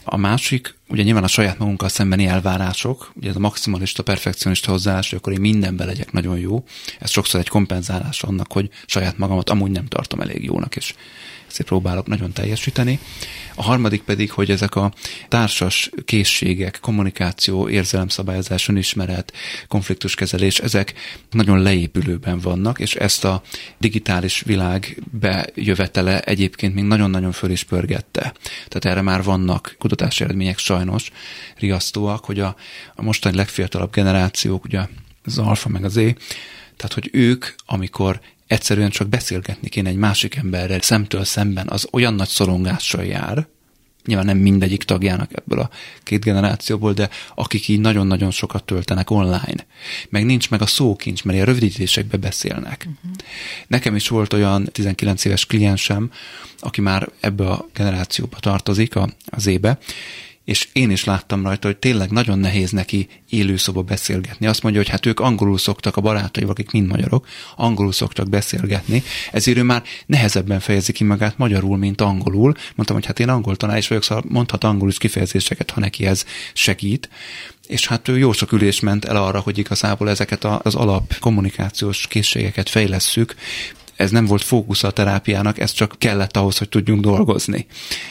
A másik, ugye nyilván a saját magunkkal szembeni elvárások, ugye ez a maximalista, perfekcionista hozzáállás, hogy akkor én mindenben legyek nagyon jó. Ez sokszor egy kompenzálás annak, hogy saját magamat amúgy nem tartom elég jónak, és ezért próbálok nagyon teljesíteni. A harmadik pedig, hogy ezek a társas készségek, kommunikáció, érzelemszabályozás, önismeret, konfliktuskezelés, ezek nagyon leépülőben vannak, és ezt a digitális világ bejövetele egyébként még nagyon-nagyon föl is pörgette. Tehát erre már vannak kutatási eredmények sajnos riasztóak, hogy a, a mostani legfiatalabb generációk, ugye az alfa meg az Z, tehát hogy ők, amikor egyszerűen csak beszélgetni kéne egy másik emberrel szemtől szemben, az olyan nagy szorongással jár, nyilván nem mindegyik tagjának ebből a két generációból, de akik így nagyon-nagyon sokat töltenek online. Meg nincs meg a szókincs, mert ilyen rövidítésekbe beszélnek. Uh-huh. Nekem is volt olyan tizenkilenc éves kliensem, aki már ebbe a generációba tartozik, a, az ébe, és én is láttam rajta, hogy tényleg nagyon nehéz neki élőszoba beszélgetni. Azt mondja, hogy hát ők angolul szoktak, a barátaival, akik mind magyarok, angolul szoktak beszélgetni, ezért ő már nehezebben fejezi ki magát magyarul, mint angolul. Mondtam, hogy hát én angol tanár is vagyok, szóval mondhat angol is kifejezéseket, ha neki ez segít. És hát ő jó sok ülés ment el arra, hogy igazából ezeket az alap kommunikációs készségeket fejlesszük. Ez nem volt fókusz a terápiának, ez csak kellett ahhoz, hogy tudjunk dolgozni.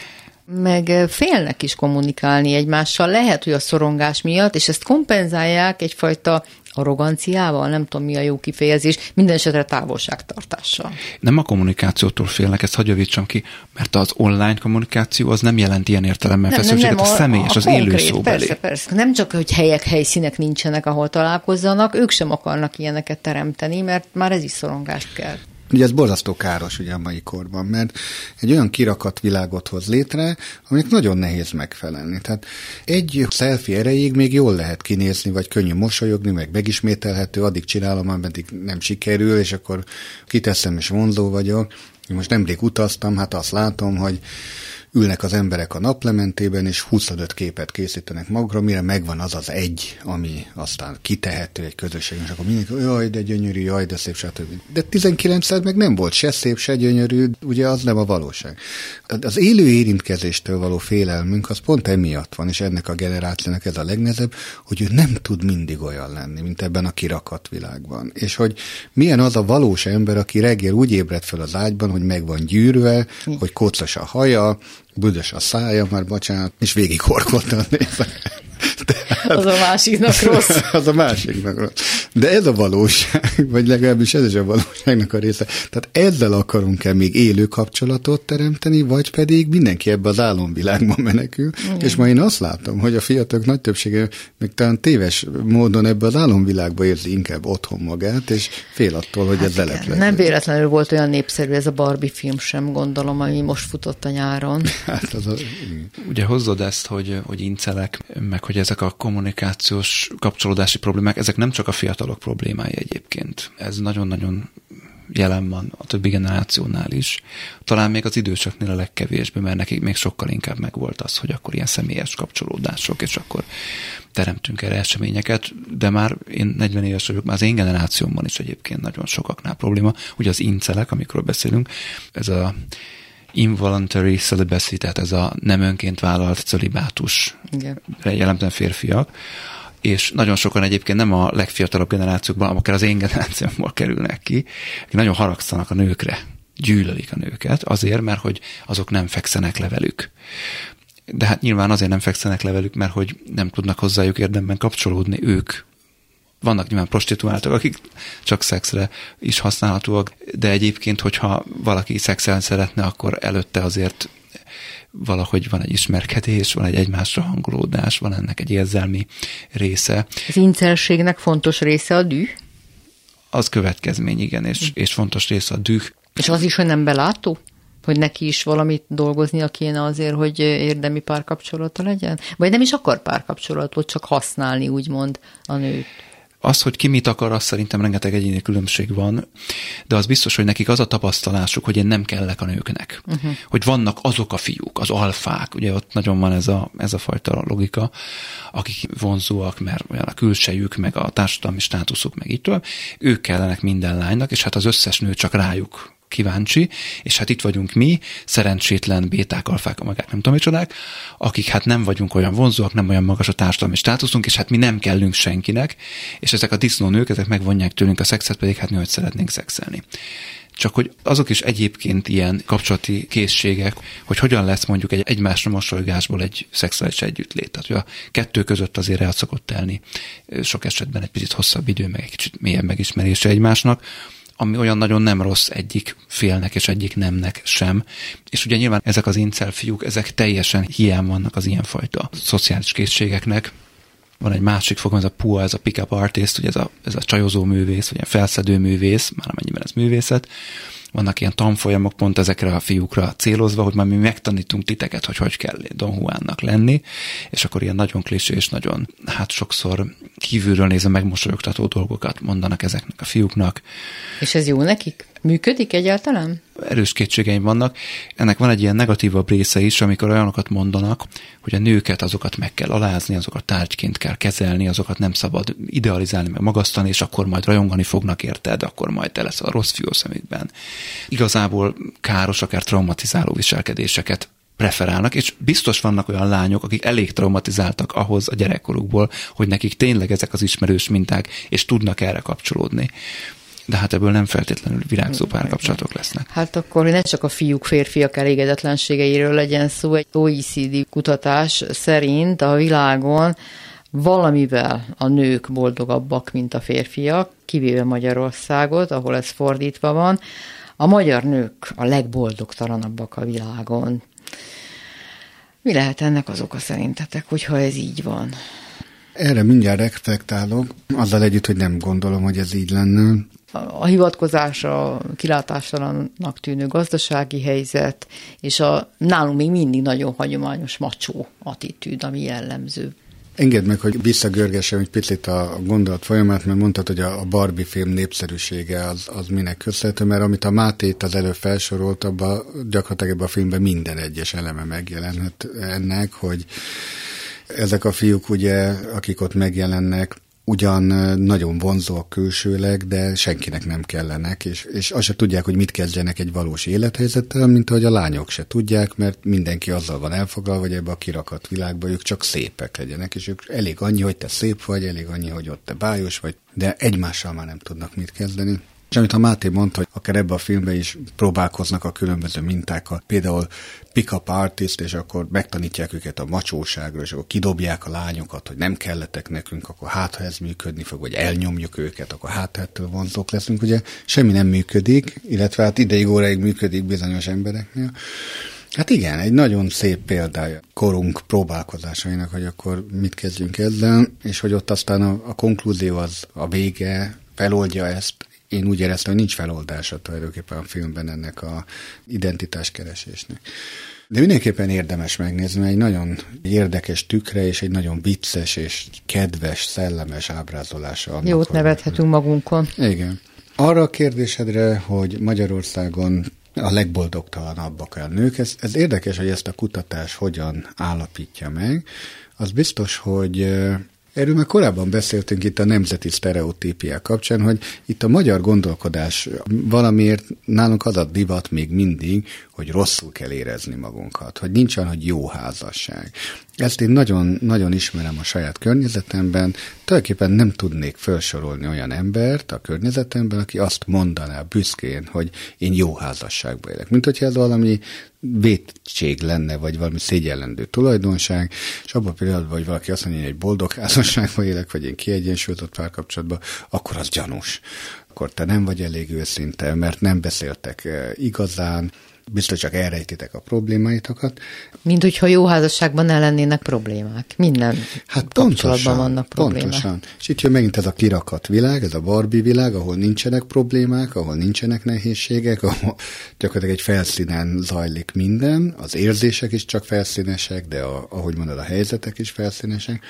Meg félnek is kommunikálni egymással, lehet, hogy a szorongás miatt, és ezt kompenzálják egyfajta arroganciával, nem tudom mi a jó kifejezés, minden esetre távolságtartással. Nem a kommunikációtól félnek, ezt hadd javítsam ki, mert az online kommunikáció az nem jelent ilyen értelemben feszültséget, a személyes, az élő szóbeli. Persze, persze. Nem csak, hogy helyek, helyszínek nincsenek, ahol találkozzanak, ők sem akarnak ilyeneket teremteni, mert már ez is szorongást kell. Ugye ez borzasztó káros ugye a mai korban, mert egy olyan kirakat világot hoz létre, aminek nagyon nehéz megfelelni. Tehát egy selfie erejéig még jól lehet kinézni, vagy könnyű mosolyogni, meg megismételhető, addig csinálom, ameddig nem sikerül, és akkor kiteszem, és vonzó vagyok. Én most nemrég utaztam, hát azt látom, hogy ülnek az emberek a naplementében, és huszonöt képet készítenek magukra, mire megvan az az egy, ami aztán kitehető egy közösségben, és akkor mindenki, jaj, de gyönyörű, jaj, de szép, stb. De tizenkilencszer meg nem volt se szép, se gyönyörű, ugye az nem a valóság. Az élő érintkezéstől való félelmünk az pont emiatt van, és ennek a generációnak ez a legnehezebb, hogy ő nem tud mindig olyan lenni, mint ebben a kirakat világban. És hogy milyen az a valós ember, aki reggel úgy ébred fel az ágyban, hogy meg van gyűrve, hogy kocos a haja, büdös a szája, már bocsánat, és végig horkoltan nézve. Tehát, az a másiknak rossz. Az a másiknak rossz. De ez a valóság, vagy legalábbis ez is a valóságnak a része. Tehát ezzel akarunk-e még élő kapcsolatot teremteni, vagy pedig mindenki ebbe az álomvilágban menekül. Igen. És ma én azt látom, hogy a fiatalok nagy többsége még talán téves módon ebbe az álomvilágba érzi inkább otthon magát, és fél attól, hogy hát ez leleplezik. Nem véletlenül volt olyan népszerű ez a Barbie film sem, gondolom, ami most futott a nyáron. Hát az a... Ugye hozzad ezt, hogy, hogy incelek, meg hogy ezek a kommunikációs kapcsolódási problémák, ezek nem csak a fiatalok problémái egyébként. Ez nagyon-nagyon jelen van a többi generációnál is. Talán még az idősöknél a legkevésbé, mert nekik még sokkal inkább megvolt az, hogy akkor ilyen személyes kapcsolódások, és akkor teremtünk erre eseményeket, de már én negyven éves vagyok, már az én generációmban is egyébként nagyon sokaknál probléma. Ugye az incelek, amikről beszélünk, ez a involuntary celibacy, tehát ez a nem önként vállalt celibátus, jellemzően férfiak, és nagyon sokan egyébként nem a legfiatalabb generációkban, akár az én generációmból kerülnek ki, akik nagyon haragszanak a nőkre, gyűlölik a nőket, azért, mert hogy azok nem fekszenek le velük. De hát nyilván azért nem fekszenek le velük, mert hogy nem tudnak hozzájuk érdemben kapcsolódni ők. Vannak nyilván prostituáltak, akik csak szexre is használhatóak, de egyébként, hogyha valaki szexelni szeretne, akkor előtte azért valahogy van egy ismerkedés, van egy egymásra hangolódás, van ennek egy érzelmi része. Az incelségnek fontos része a düh? Az következmény, igen, és, és fontos része a düh. És az is, hogy nem belátó? Hogy neki is valamit dolgoznia kéne azért, hogy érdemi párkapcsolata legyen? Vagy nem is akar párkapcsolatot, csak használni, úgymond, a nőt? Az, hogy ki mit akar, az szerintem rengeteg egyéni különbség van, de az biztos, hogy nekik az a tapasztalásuk, hogy én nem kellek a nőknek. Uh-huh. Hogy vannak azok a fiúk, az alfák, ugye ott nagyon van ez a, ez a fajta logika, akik vonzóak, mert olyan a külsejük, meg a társadalmi státuszuk, meg így tovább, ők kellenek minden lánynak, és hát az összes nő csak rájuk kíváncsi, és hát itt vagyunk mi, szerencsétlen béták, alfák, magák, nem tudom micsodák, akik hát nem vagyunk olyan vonzóak, nem olyan magas a társadalmi státuszunk, és hát mi nem kellünk senkinek, és ezek a disznónők, ezek megvonják tőlünk a szexet, pedig hát mi hogy szeretnénk szexelni. Csak hogy azok is egyébként ilyen kapcsolati készségek, hogy hogyan lesz mondjuk egy egymásra mosolygásból egy szexuális együttlét. Tehát, hogy a kettő között azért el szokott telni sok esetben egy picit hosszabb idő, meg egy kicsit mélyebb megismerése egymásnak, ami olyan nagyon nem rossz egyik félnek és egyik nemnek sem. És ugye nyilván ezek az incel fiúk, ezek teljesen hiány vannak az ilyenfajta szociális készségeknek. Van egy másik fogom, ez a pua, ez a pick-up artist, ugye ez a, ez a csajozó művész, vagy a felszedő művész, már amennyiben ez művészet. Vannak ilyen tanfolyamok pont ezekre a fiúkra célozva, hogy már mi megtanítunk titeket, hogy hogy kell Don Juannak lenni, és akkor ilyen nagyon klisé és nagyon, hát sokszor kívülről nézve megmosolyogtató dolgokat mondanak ezeknek a fiúknak. És ez jó nekik? Működik egyáltalán? Erős kétségeim vannak. Ennek van egy ilyen negatívabb része is, amikor olyanokat mondanak, hogy a nőket, azokat meg kell alázni, azokat tárgyként kell kezelni, azokat nem szabad idealizálni, meg magasztani, és akkor majd rajongani fognak érted, akkor majd te lesz a rossz fiú szemükben. Igazából káros, akár traumatizáló viselkedéseket preferálnak, és biztos vannak olyan lányok, akik elég traumatizáltak ahhoz a gyerekkorukból, hogy nekik tényleg ezek az ismerős minták, és tudnak erre kapcsolódni. De hát ebből nem feltétlenül virágzó párkapcsolatok lesznek. Hát akkor ne csak a fiúk, férfiak elégedetlenségeiről legyen szó. Egy o e cé dé kutatás szerint a világon valamivel a nők boldogabbak, mint a férfiak, kivéve Magyarországot, ahol ez fordítva van. A magyar nők a legboldogtalanabbak a világon. Mi lehet ennek az oka szerintetek, hogyha ez így van? Erre mindjárt reflektálok, azzal együtt, hogy nem gondolom, hogy ez így lenne. A hivatkozás a kilátástalannak tűnő gazdasági helyzet, és a nálunk még mindig nagyon hagyományos macsó attitűd, ami jellemző. Engedd meg, hogy visszagörgessem egy picit a gondolat folyamát, mert mondtad, hogy a Barbie film népszerűsége az, az minek köszönhető, mert amit a Máté itt az előbb felsorolt, abban gyakorlatilag ebben a filmben minden egyes eleme megjelenhet ennek, hogy ezek a fiúk, ugye, akik ott megjelennek, ugyan nagyon vonzóak külsőleg, de senkinek nem kellenek, és, és azt se tudják, hogy mit kezdjenek egy valós élethelyzettel, mint ahogy a lányok se tudják, mert mindenki azzal van elfoglalva, hogy ebbe a kirakat világba ők csak szépek legyenek, és ők elég annyi, hogy te szép vagy, elég annyi, hogy ott te bájos vagy, de egymással már nem tudnak mit kezdeni. És amit a Máté mondta, hogy akár ebben a filmben is próbálkoznak a különböző mintákkal, például pick-up artist, és akkor megtanítják őket a macsóságra, és akkor kidobják a lányokat, hogy nem kelletek nekünk, akkor hát, ha ez működni fog, vagy elnyomjuk őket, akkor hát ettől vonzók leszünk. Ugye semmi nem működik, illetve hát ideig óráig működik bizonyos embereknél. Hát igen, egy nagyon szép példája korunk próbálkozásainak, hogy akkor mit kezdjünk ezzel, és hogy ott aztán a, a konklúzió az a vége, feloldja ezt. Én úgy éreztem, hogy nincs feloldása tulajdonképpen a filmben ennek a identitáskeresésnek. De mindenképpen érdemes megnézni, egy nagyon érdekes tükre, és egy nagyon vicces és kedves, szellemes ábrázolása. Annak, Jót nevethetünk magunkon. Igen. Arra a kérdésedre, hogy Magyarországon a legboldogtalanabbak a nők, ez, ez érdekes, hogy ezt a kutatás hogyan állapítja meg. Az biztos, hogy erről már korábban beszéltünk itt a nemzeti sztereotípiák kapcsán, hogy itt a magyar gondolkodás valamiért nálunk az a divat még mindig, hogy rosszul kell érezni magunkat, hogy nincs olyan, hogy jó házasság. Ezt én nagyon, nagyon ismerem a saját környezetemben, tulajdonképpen nem tudnék felsorolni olyan embert a környezetemben, aki azt mondaná büszkén, hogy én jó házasságban élek. Mint hogyha ez valami vétség lenne, vagy valami szégyellendő tulajdonság, és abban a pillanatban, hogy valaki azt mondja, hogy egy boldog házasságban élek, vagy én kiegyensúlyozott párkapcsolatban, akkor az gyanús. Akkor te nem vagy elég őszinte, mert nem beszéltek igazán, biztos csak elrejtitek a problémáitokat. Mint hogyha jó házasságban ne lennének problémák. Minden hát kapcsolatban pontosan, vannak problémák. Pontosan. És itt jön megint ez a kirakat világ, ez a Barbie világ, ahol nincsenek problémák, ahol nincsenek nehézségek, ahol gyakorlatilag egy felszínen zajlik minden, az érzések is csak felszínesek, de a, ahogy mondod, a helyzetek is felszínesek.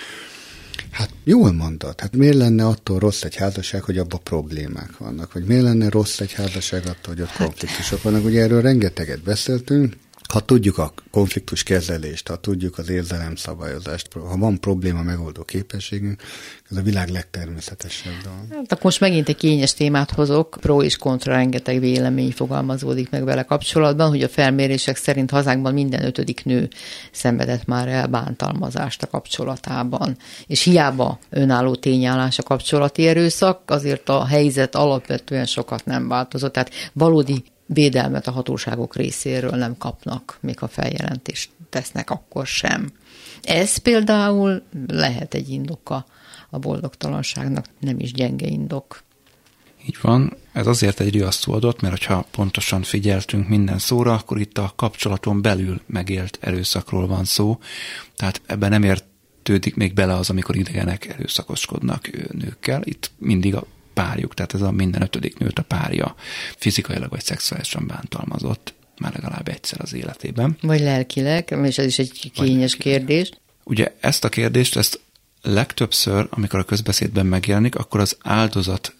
Hát jól mondod, hát miért lenne attól rossz egy házasság, hogy abban problémák vannak? Vagy miért lenne rossz egy házasság attól, hogy ott hát konfliktusok vannak? Ugye erről rengeteget beszéltünk. Ha tudjuk a konfliktus kezelést, ha tudjuk az érzelemszabályozást, ha van probléma megoldó képességünk, ez a világ legtermészetesebb dolog. Hát akkor most megint egy kényes témát hozok, pro és kontra rengeteg vélemény fogalmazódik meg vele kapcsolatban, hogy a felmérések szerint hazánkban minden ötödik nő szenvedett már el bántalmazást a kapcsolatában. És hiába önálló tényállás a kapcsolati erőszak, azért a helyzet alapvetően sokat nem változott. Tehát valódi védelmet a hatóságok részéről nem kapnak, még ha feljelentést tesznek, akkor sem. Ez például lehet egy indoka a boldogtalanságnak, nem is gyenge indok. Így van. Ez azért egy riasztó adat, mert ha pontosan figyeltünk minden szóra, akkor itt a kapcsolaton belül megélt erőszakról van szó. Tehát ebben nem értődik még bele az, amikor idegenek erőszakoskodnak nőkkel. Itt mindig a párjuk, tehát ez a minden ötödik nőt a párja fizikailag vagy szexuálisan bántalmazott már legalább egyszer az életében. Vagy lelkileg, és ez is egy kényes kérdés. Ugye ezt a kérdést, ezt legtöbbször, amikor a közbeszédben megjelenik, akkor az áldozat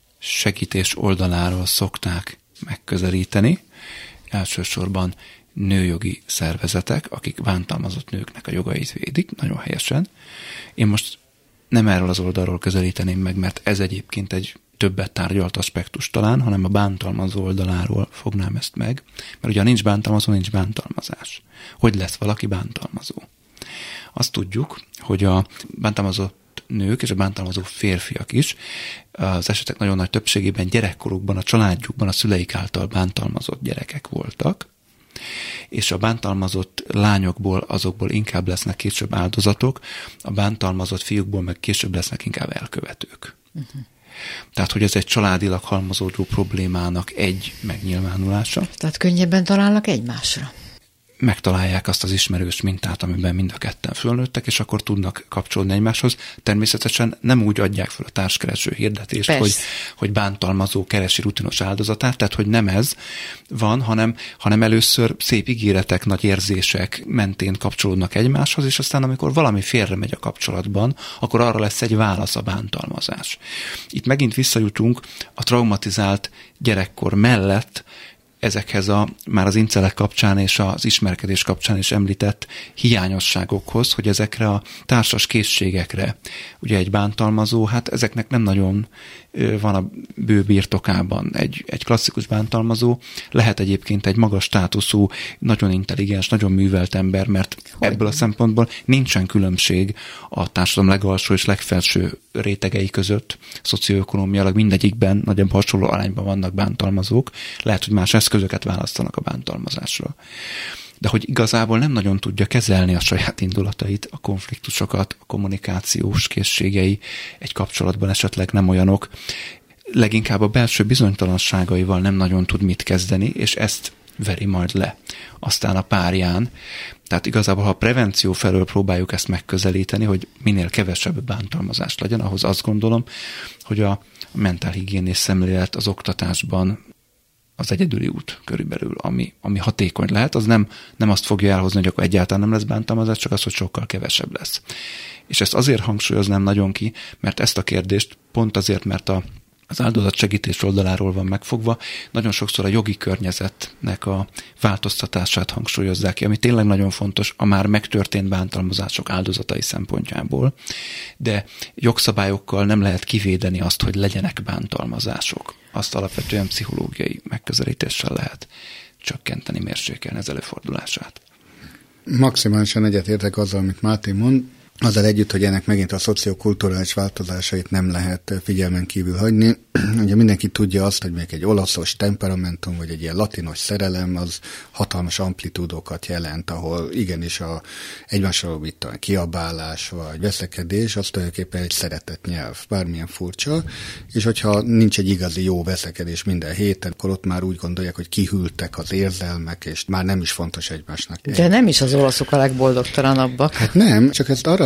segítés oldaláról szokták megközelíteni. Elsősorban nőjogi szervezetek, akik bántalmazott nőknek a jogait védik, nagyon helyesen. Én most nem erről az oldalról közelíteném meg, mert ez egyébként egy többet tárgyalt aspektus talán, hanem a bántalmazó oldaláról fognám ezt meg, mert ugye ha nincs bántalmazó, nincs bántalmazás. Hogy lesz valaki bántalmazó? Azt tudjuk, hogy a bántalmazott nők és a bántalmazó férfiak is az esetek nagyon nagy többségében gyerekkorukban, a családjukban a szüleik által bántalmazott gyerekek voltak, és a bántalmazott lányokból, azokból inkább lesznek később áldozatok, a bántalmazott fiúkból meg később lesznek inkább elkövetők. Uh-huh. Tehát, hogy ez egy családilag halmozódó problémának egy megnyilvánulása. Tehát könnyebben találnak egymásra. Megtalálják azt az ismerős mintát, amiben mind a ketten fölnőttek, és akkor tudnak kapcsolódni egymáshoz. Természetesen nem úgy adják fel a társkereső hirdetést, hogy, hogy bántalmazó keresi rutinos áldozatát, tehát hogy nem ez van, hanem, hanem először szép ígéretek, nagy érzések mentén kapcsolódnak egymáshoz, és aztán amikor valami félre megy a kapcsolatban, akkor arra lesz egy válasz, a bántalmazás. Itt megint visszajutunk a traumatizált gyerekkor mellett ezekhez a már az incelek kapcsán és az ismerkedés kapcsán is említett hiányosságokhoz, hogy ezekre a társas készségekre, ugye egy bántalmazó, hát ezeknek nem nagyon van a bő birtokában. Egy, egy klasszikus bántalmazó lehet egyébként egy magas státuszú, nagyon intelligens, nagyon művelt ember, mert hogy? Ebből a szempontból nincsen különbség a társadalom legalsó és legfelső rétegei között. Szocioökonómiailag mindegyikben nagyobb hasonló arányban vannak bántalmazók. Lehet, hogy más eszközöket választanak a bántalmazásra. De hogy igazából nem nagyon tudja kezelni a saját indulatait, a konfliktusokat, a kommunikációs készségei egy kapcsolatban esetleg nem olyanok. Leginkább a belső bizonytalanságaival nem nagyon tud mit kezdeni, és ezt veri majd le. Aztán a párján. Tehát igazából, ha a prevenció felől próbáljuk ezt megközelíteni, hogy minél kevesebb bántalmazás legyen, ahhoz azt gondolom, hogy a mentálhigiénés szemlélet az oktatásban az egyedüli út körülbelül, ami, ami hatékony lehet, az nem, nem azt fogja elhozni, hogy akkor egyáltalán nem lesz bántalmazás, csak az, hogy sokkal kevesebb lesz. És ezt azért hangsúlyoznám nagyon ki, mert ezt a kérdést pont azért, mert a, az áldozat segítés oldaláról van megfogva, nagyon sokszor a jogi környezetnek a változtatását hangsúlyozzák ki, ami tényleg nagyon fontos a már megtörtént bántalmazások áldozatai szempontjából, de jogszabályokkal nem lehet kivédeni azt, hogy legyenek bántalmazások. Azt alapvetően pszichológiai megközelítéssel lehet csökkenteni, mérsékelni az előfordulását. Maximálisan egyetértek azzal, amit Máté mond, azzal együtt, hogy ennek megint a szociokulturális változásait nem lehet figyelmen kívül hagyni. Ugye mindenki tudja azt, hogy még egy olaszos temperamentum, vagy egy ilyen latinos szerelem, az hatalmas amplitúdokat jelent, ahol igenis a egymásról itt a kiabálás, vagy veszekedés, az tulajdonképpen egy szeretett nyelv, bármilyen furcsa, és hogyha nincs egy igazi jó veszekedés minden héten, akkor ott már úgy gondolják, hogy kihűltek az érzelmek, és már nem is fontos egymásnak. De nem is az olaszok a legboldogtalanabbak. Hát nem, csak ezt arra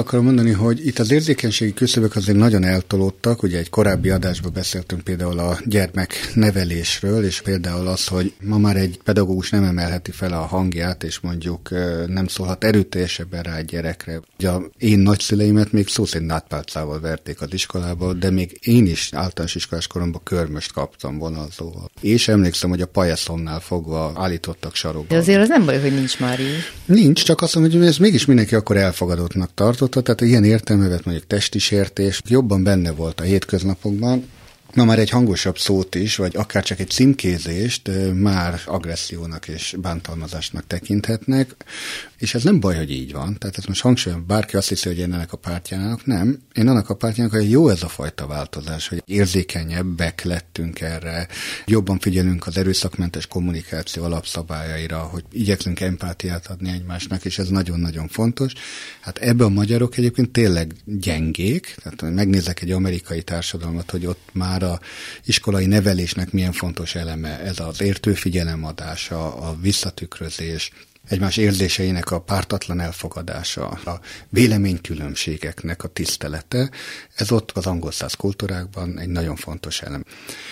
akarom mondani, hogy itt az érzékenységi küszöbök azért nagyon eltolódtak. Ugye egy korábbi adásban beszéltünk például a gyermeknevelésről, és például az, hogy ma már egy pedagógus nem emelheti fel a hangját, és mondjuk nem szólhat erőteljesebben rá egy gyerekre. Ugye én nagyszüleimet még szó szerint nátpálcával verték az iskolába, de még én is általános iskolás koromban körmöst kaptam vonalzóval. És emlékszem, hogy a pajaszonnál fogva állítottak sarokba. De azért az nem baj, hogy nincs már így. Nincs, csak azt mondom, hogy ez mégis mindenki akkor elfogadottnak tartotta, tehát ilyen értelmevet mondjuk testi sértés jobban benne volt a hétköznapokban. Ma már egy hangosabb szót is, vagy akár csak egy címkézést már agressziónak és bántalmazásnak tekinthetnek, és ez nem baj, hogy így van. Tehát ez most hangsúlyom, bárki azt hiszi, hogy én ennek a pártjának, nem. Én annak a pártjának, hogy jó ez a fajta változás, hogy érzékenyebbek lettünk erre, jobban figyelünk az erőszakmentes kommunikáció alapszabályaira, hogy igyekszünk empátiát adni egymásnak, és ez nagyon-nagyon fontos. Hát ebben a magyarok egyébként tényleg gyengék, tehát megnézek egy amerikai társadalmat, hogy ott már a iskolai nevelésnek milyen fontos eleme, ez az értő figyelemadása, a visszatükrözés, egymás érzéseinek a pártatlan elfogadása, a véleménykülönbségeknek a tisztelete, ez ott az angol száz kultúrákban egy nagyon fontos elem.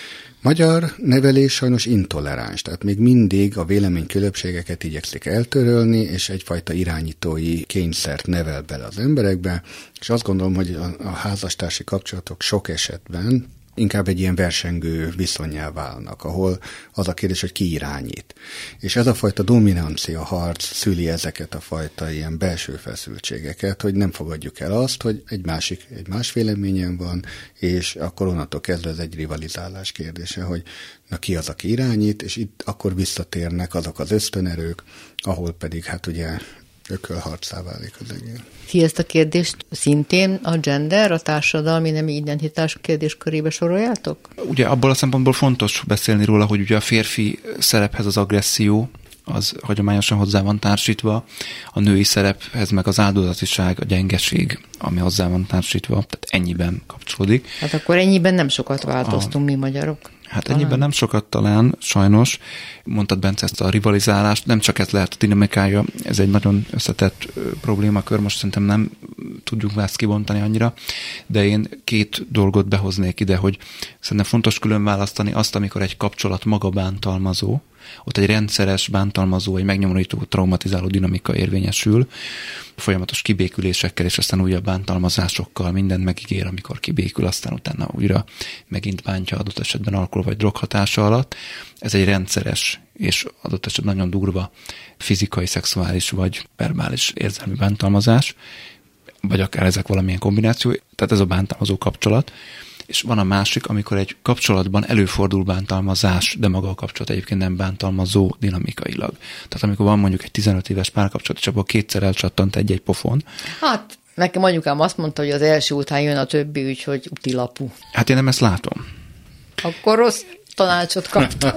Magyar nevelés sajnos intoleráns, tehát még mindig a véleménykülönbségeket igyekszik eltörölni, és egyfajta irányítói kényszert nevel bele az emberekbe, és azt gondolom, hogy a, a házastársi kapcsolatok sok esetben inkább egy ilyen versengő viszonnyá válnak, ahol az a kérdés, hogy ki irányít. És ez a fajta dominancia harc szüli ezeket a fajta ilyen belső feszültségeket, hogy nem fogadjuk el azt, hogy egy másik, egy más véleményen van, és akkor onnantól kezdve ez egy rivalizálás kérdése, hogy na ki az, aki irányít, és itt akkor visszatérnek azok az ösztönerők, ahol pedig hát ugye ökölharcá válik az egész. Ti ezt a kérdést szintén a gender, a társadalmi nemi identitás kérdéskörébe soroljátok? Ugye abból a szempontból fontos beszélni róla, hogy ugye a férfi szerephez az agresszió, az hagyományosan hozzá van társítva, a női szerephez meg az áldozatiság, a gyengeség, ami hozzá van társítva, tehát ennyiben kapcsolódik. Hát akkor ennyiben nem sokat változtunk a... mi magyarok. Hát talán. Ennyiben nem sokat talán, sajnos. Mondtad, Bence, ezt a rivalizálást, nem csak ez lehet a dinamikája, ez egy nagyon összetett problémakör, most szerintem nem tudjuk ezt kibontani annyira, de én két dolgot behoznék ide, hogy szerintem fontos külön választani azt, amikor egy kapcsolat maga bántalmazó, ott egy rendszeres, bántalmazó, egy megnyomorító, traumatizáló dinamika érvényesül, folyamatos kibékülésekkel, és aztán újabb bántalmazásokkal mindent megígér, amikor kibékül, aztán utána újra megint bántja adott esetben alkohol vagy drog hatása alatt. Ez egy rendszeres és adott esetben nagyon durva fizikai, szexuális vagy verbális érzelmi bántalmazás, vagy akár ezek valamilyen kombináció, tehát ez a bántalmazó kapcsolat. És van a másik, amikor egy kapcsolatban előfordul bántalmazás, de maga a kapcsolat egyébként nem bántalmazó dinamikailag. Tehát amikor van mondjuk egy tizenöt éves párkapcsolat, és abban kétszer elcsattant egy-egy pofon. Hát, nekem anyukám azt mondta, hogy az első után jön a többi, úgyhogy utilapú. Hát én nem ezt látom. Akkor rossz tanácsot kaptam.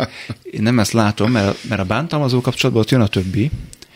Én nem ezt látom, mert, mert a bántalmazó kapcsolatban ott jön a többi,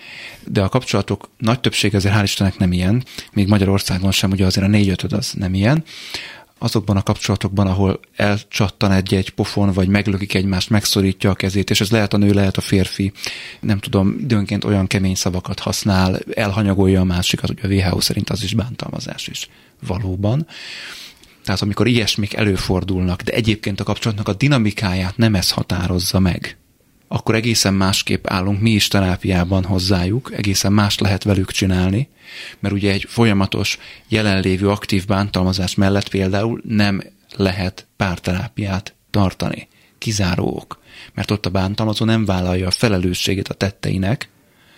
de a kapcsolatok nagy többsége azért hál' Istennek nem ilyen, még Magyarországon sem, ugye azért a négy-ötöd az nem ilyen. Azokban a kapcsolatokban, ahol elcsattan egy-egy pofon, vagy meglökik egymást, megszorítja a kezét, és ez lehet a nő, lehet a férfi, nem tudom, időnként olyan kemény szavakat használ, elhanyagolja a másikat, ugye a vé há ó szerint az is bántalmazás is valóban. Tehát amikor ilyesmik előfordulnak, de egyébként a kapcsolatnak a dinamikáját nem ez határozza meg, akkor egészen másképp állunk mi is terápiában hozzájuk, egészen más lehet velük csinálni, mert ugye egy folyamatos jelenlévő aktív bántalmazás mellett például nem lehet párterápiát tartani. Kizáró ok. Mert ott a bántalmazó nem vállalja a felelősségét a tetteinek,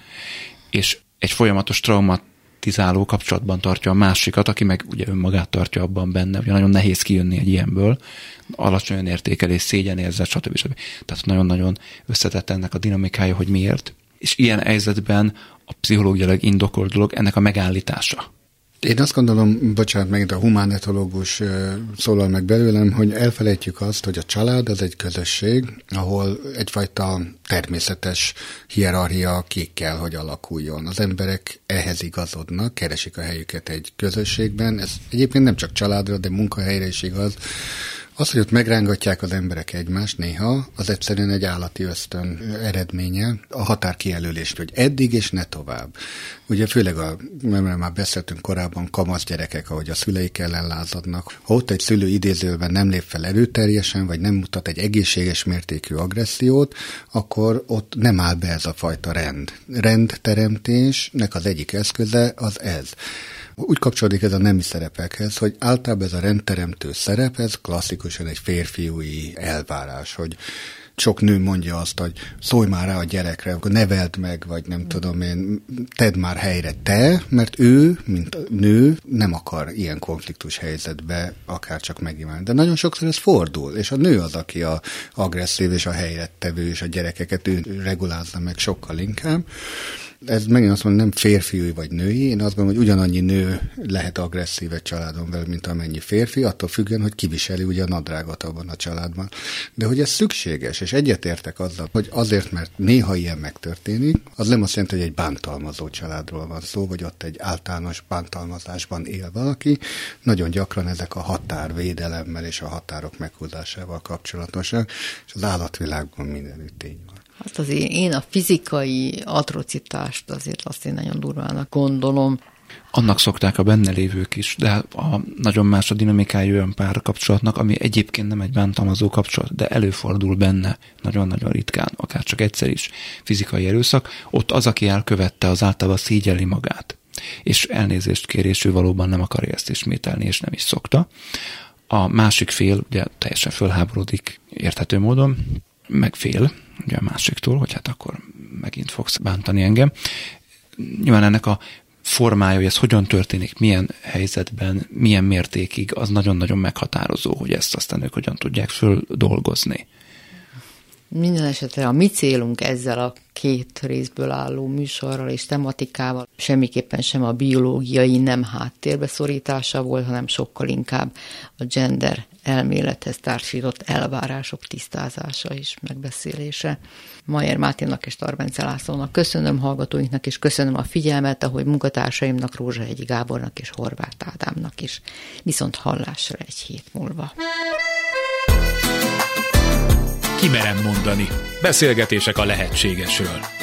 és egy folyamatos traumatizáló kapcsolatban tartja a másikat, aki meg ugye önmagát tartja abban benne, ugye nagyon nehéz kijönni egy ilyenből, alacsony önértékelés, szégyenérzet, stb. stb. Tehát nagyon-nagyon összetett ennek a dinamikája, hogy miért. És ilyen helyzetben a pszichológiailag indokolt dolog ennek a megállítása. Én azt gondolom, bocsánat, megint a humánetológus szólal meg belőlem, hogy elfelejtjük azt, hogy a család az egy közösség, ahol egyfajta természetes hierarchia ki kell, hogy alakuljon. Az emberek ehhez igazodnak, keresik a helyüket egy közösségben. Ez egyébként nem csak családra, de munkahelyre is igaz, Az, hogy ott megrángatják az emberek egymást néha, az egyszerűen egy állati ösztön eredménye, a határkijelölés, hogy eddig és ne tovább. Ugye főleg, a, mert már beszéltünk korábban, kamasz gyerekek, ahogy a szüleik ellen lázadnak. Ha ott egy szülő idézőben nem lép fel erőteljesen, vagy nem mutat egy egészséges mértékű agressziót, akkor ott nem áll be ez a fajta rend. Rendteremtésnek az egyik eszköze az ez. Úgy kapcsolódik ez a nemi szerepekhez, hogy általában ez a rendteremtő szerep, ez klasszikusan egy férfiúi elvárás, hogy sok nő mondja azt, hogy szólj már rá a gyerekre, akkor neveld meg, vagy nem tudom én, tedd már helyre te, mert ő, mint nő, nem akar ilyen konfliktus helyzetbe akár csak megíválni. De nagyon sokszor ez fordul, és a nő az, aki a agresszív és a helyre tevő, és a gyerekeket ő regulázza meg sokkal inkább. Ez megint azt mondom, nem férfiúi vagy női, én azt gondolom, hogy ugyanannyi nő lehet agresszív egy családon belül, mint amennyi férfi, attól függően, hogy kiviseli ugye a nadrágot abban a családban. De hogy ez szükséges, és egyetértek azzal, hogy azért, mert néha ilyen megtörténik, az nem azt jelenti, hogy egy bántalmazó családról van szó, vagy ott egy általános bántalmazásban él valaki. Nagyon gyakran ezek a határvédelemmel és a határok meghúzásával kapcsolatosak, és az állatvilágban mindenütt így van. Hát azért én a fizikai atrocitást azért azt én nagyon durvának gondolom. Annak szokták a benne lévők is, de a nagyon más a dinamikája olyan párkapcsolatnak, ami egyébként nem egy bántalmazó kapcsolat, de előfordul benne nagyon-nagyon ritkán, akár csak egyszer is fizikai erőszak. Ott az, aki elkövette, az általában szégyelli magát, és elnézést kér, és ő valóban nem akarja ezt ismételni, és nem is szokta. A másik fél ugye teljesen fölháborodik érthető módon, meg fél ugye a másiktól, hogy hát akkor megint fogsz bántani engem. Nyilván ennek a formája, hogy ez hogyan történik, milyen helyzetben, milyen mértékig, az nagyon-nagyon meghatározó, hogy ezt aztán ők hogyan tudják földolgozni. Minden esetre a mi célunk ezzel a két részből álló műsorral és tematikával semmiképpen sem a biológiai nem háttérbe szorítása volt, hanem sokkal inkább a gender elmélethez társított elvárások tisztázása és megbeszélése. Mayer Máténnak és Tarbence Lászlónak köszönöm, hallgatóinknak, és köszönöm a figyelmet, ahogy munkatársaimnak, Rózsahegyi Gábornak és Horváth Ádámnak is. Viszont hallásra egy hét múlva. Kimerem mondani. Beszélgetések a lehetségesről.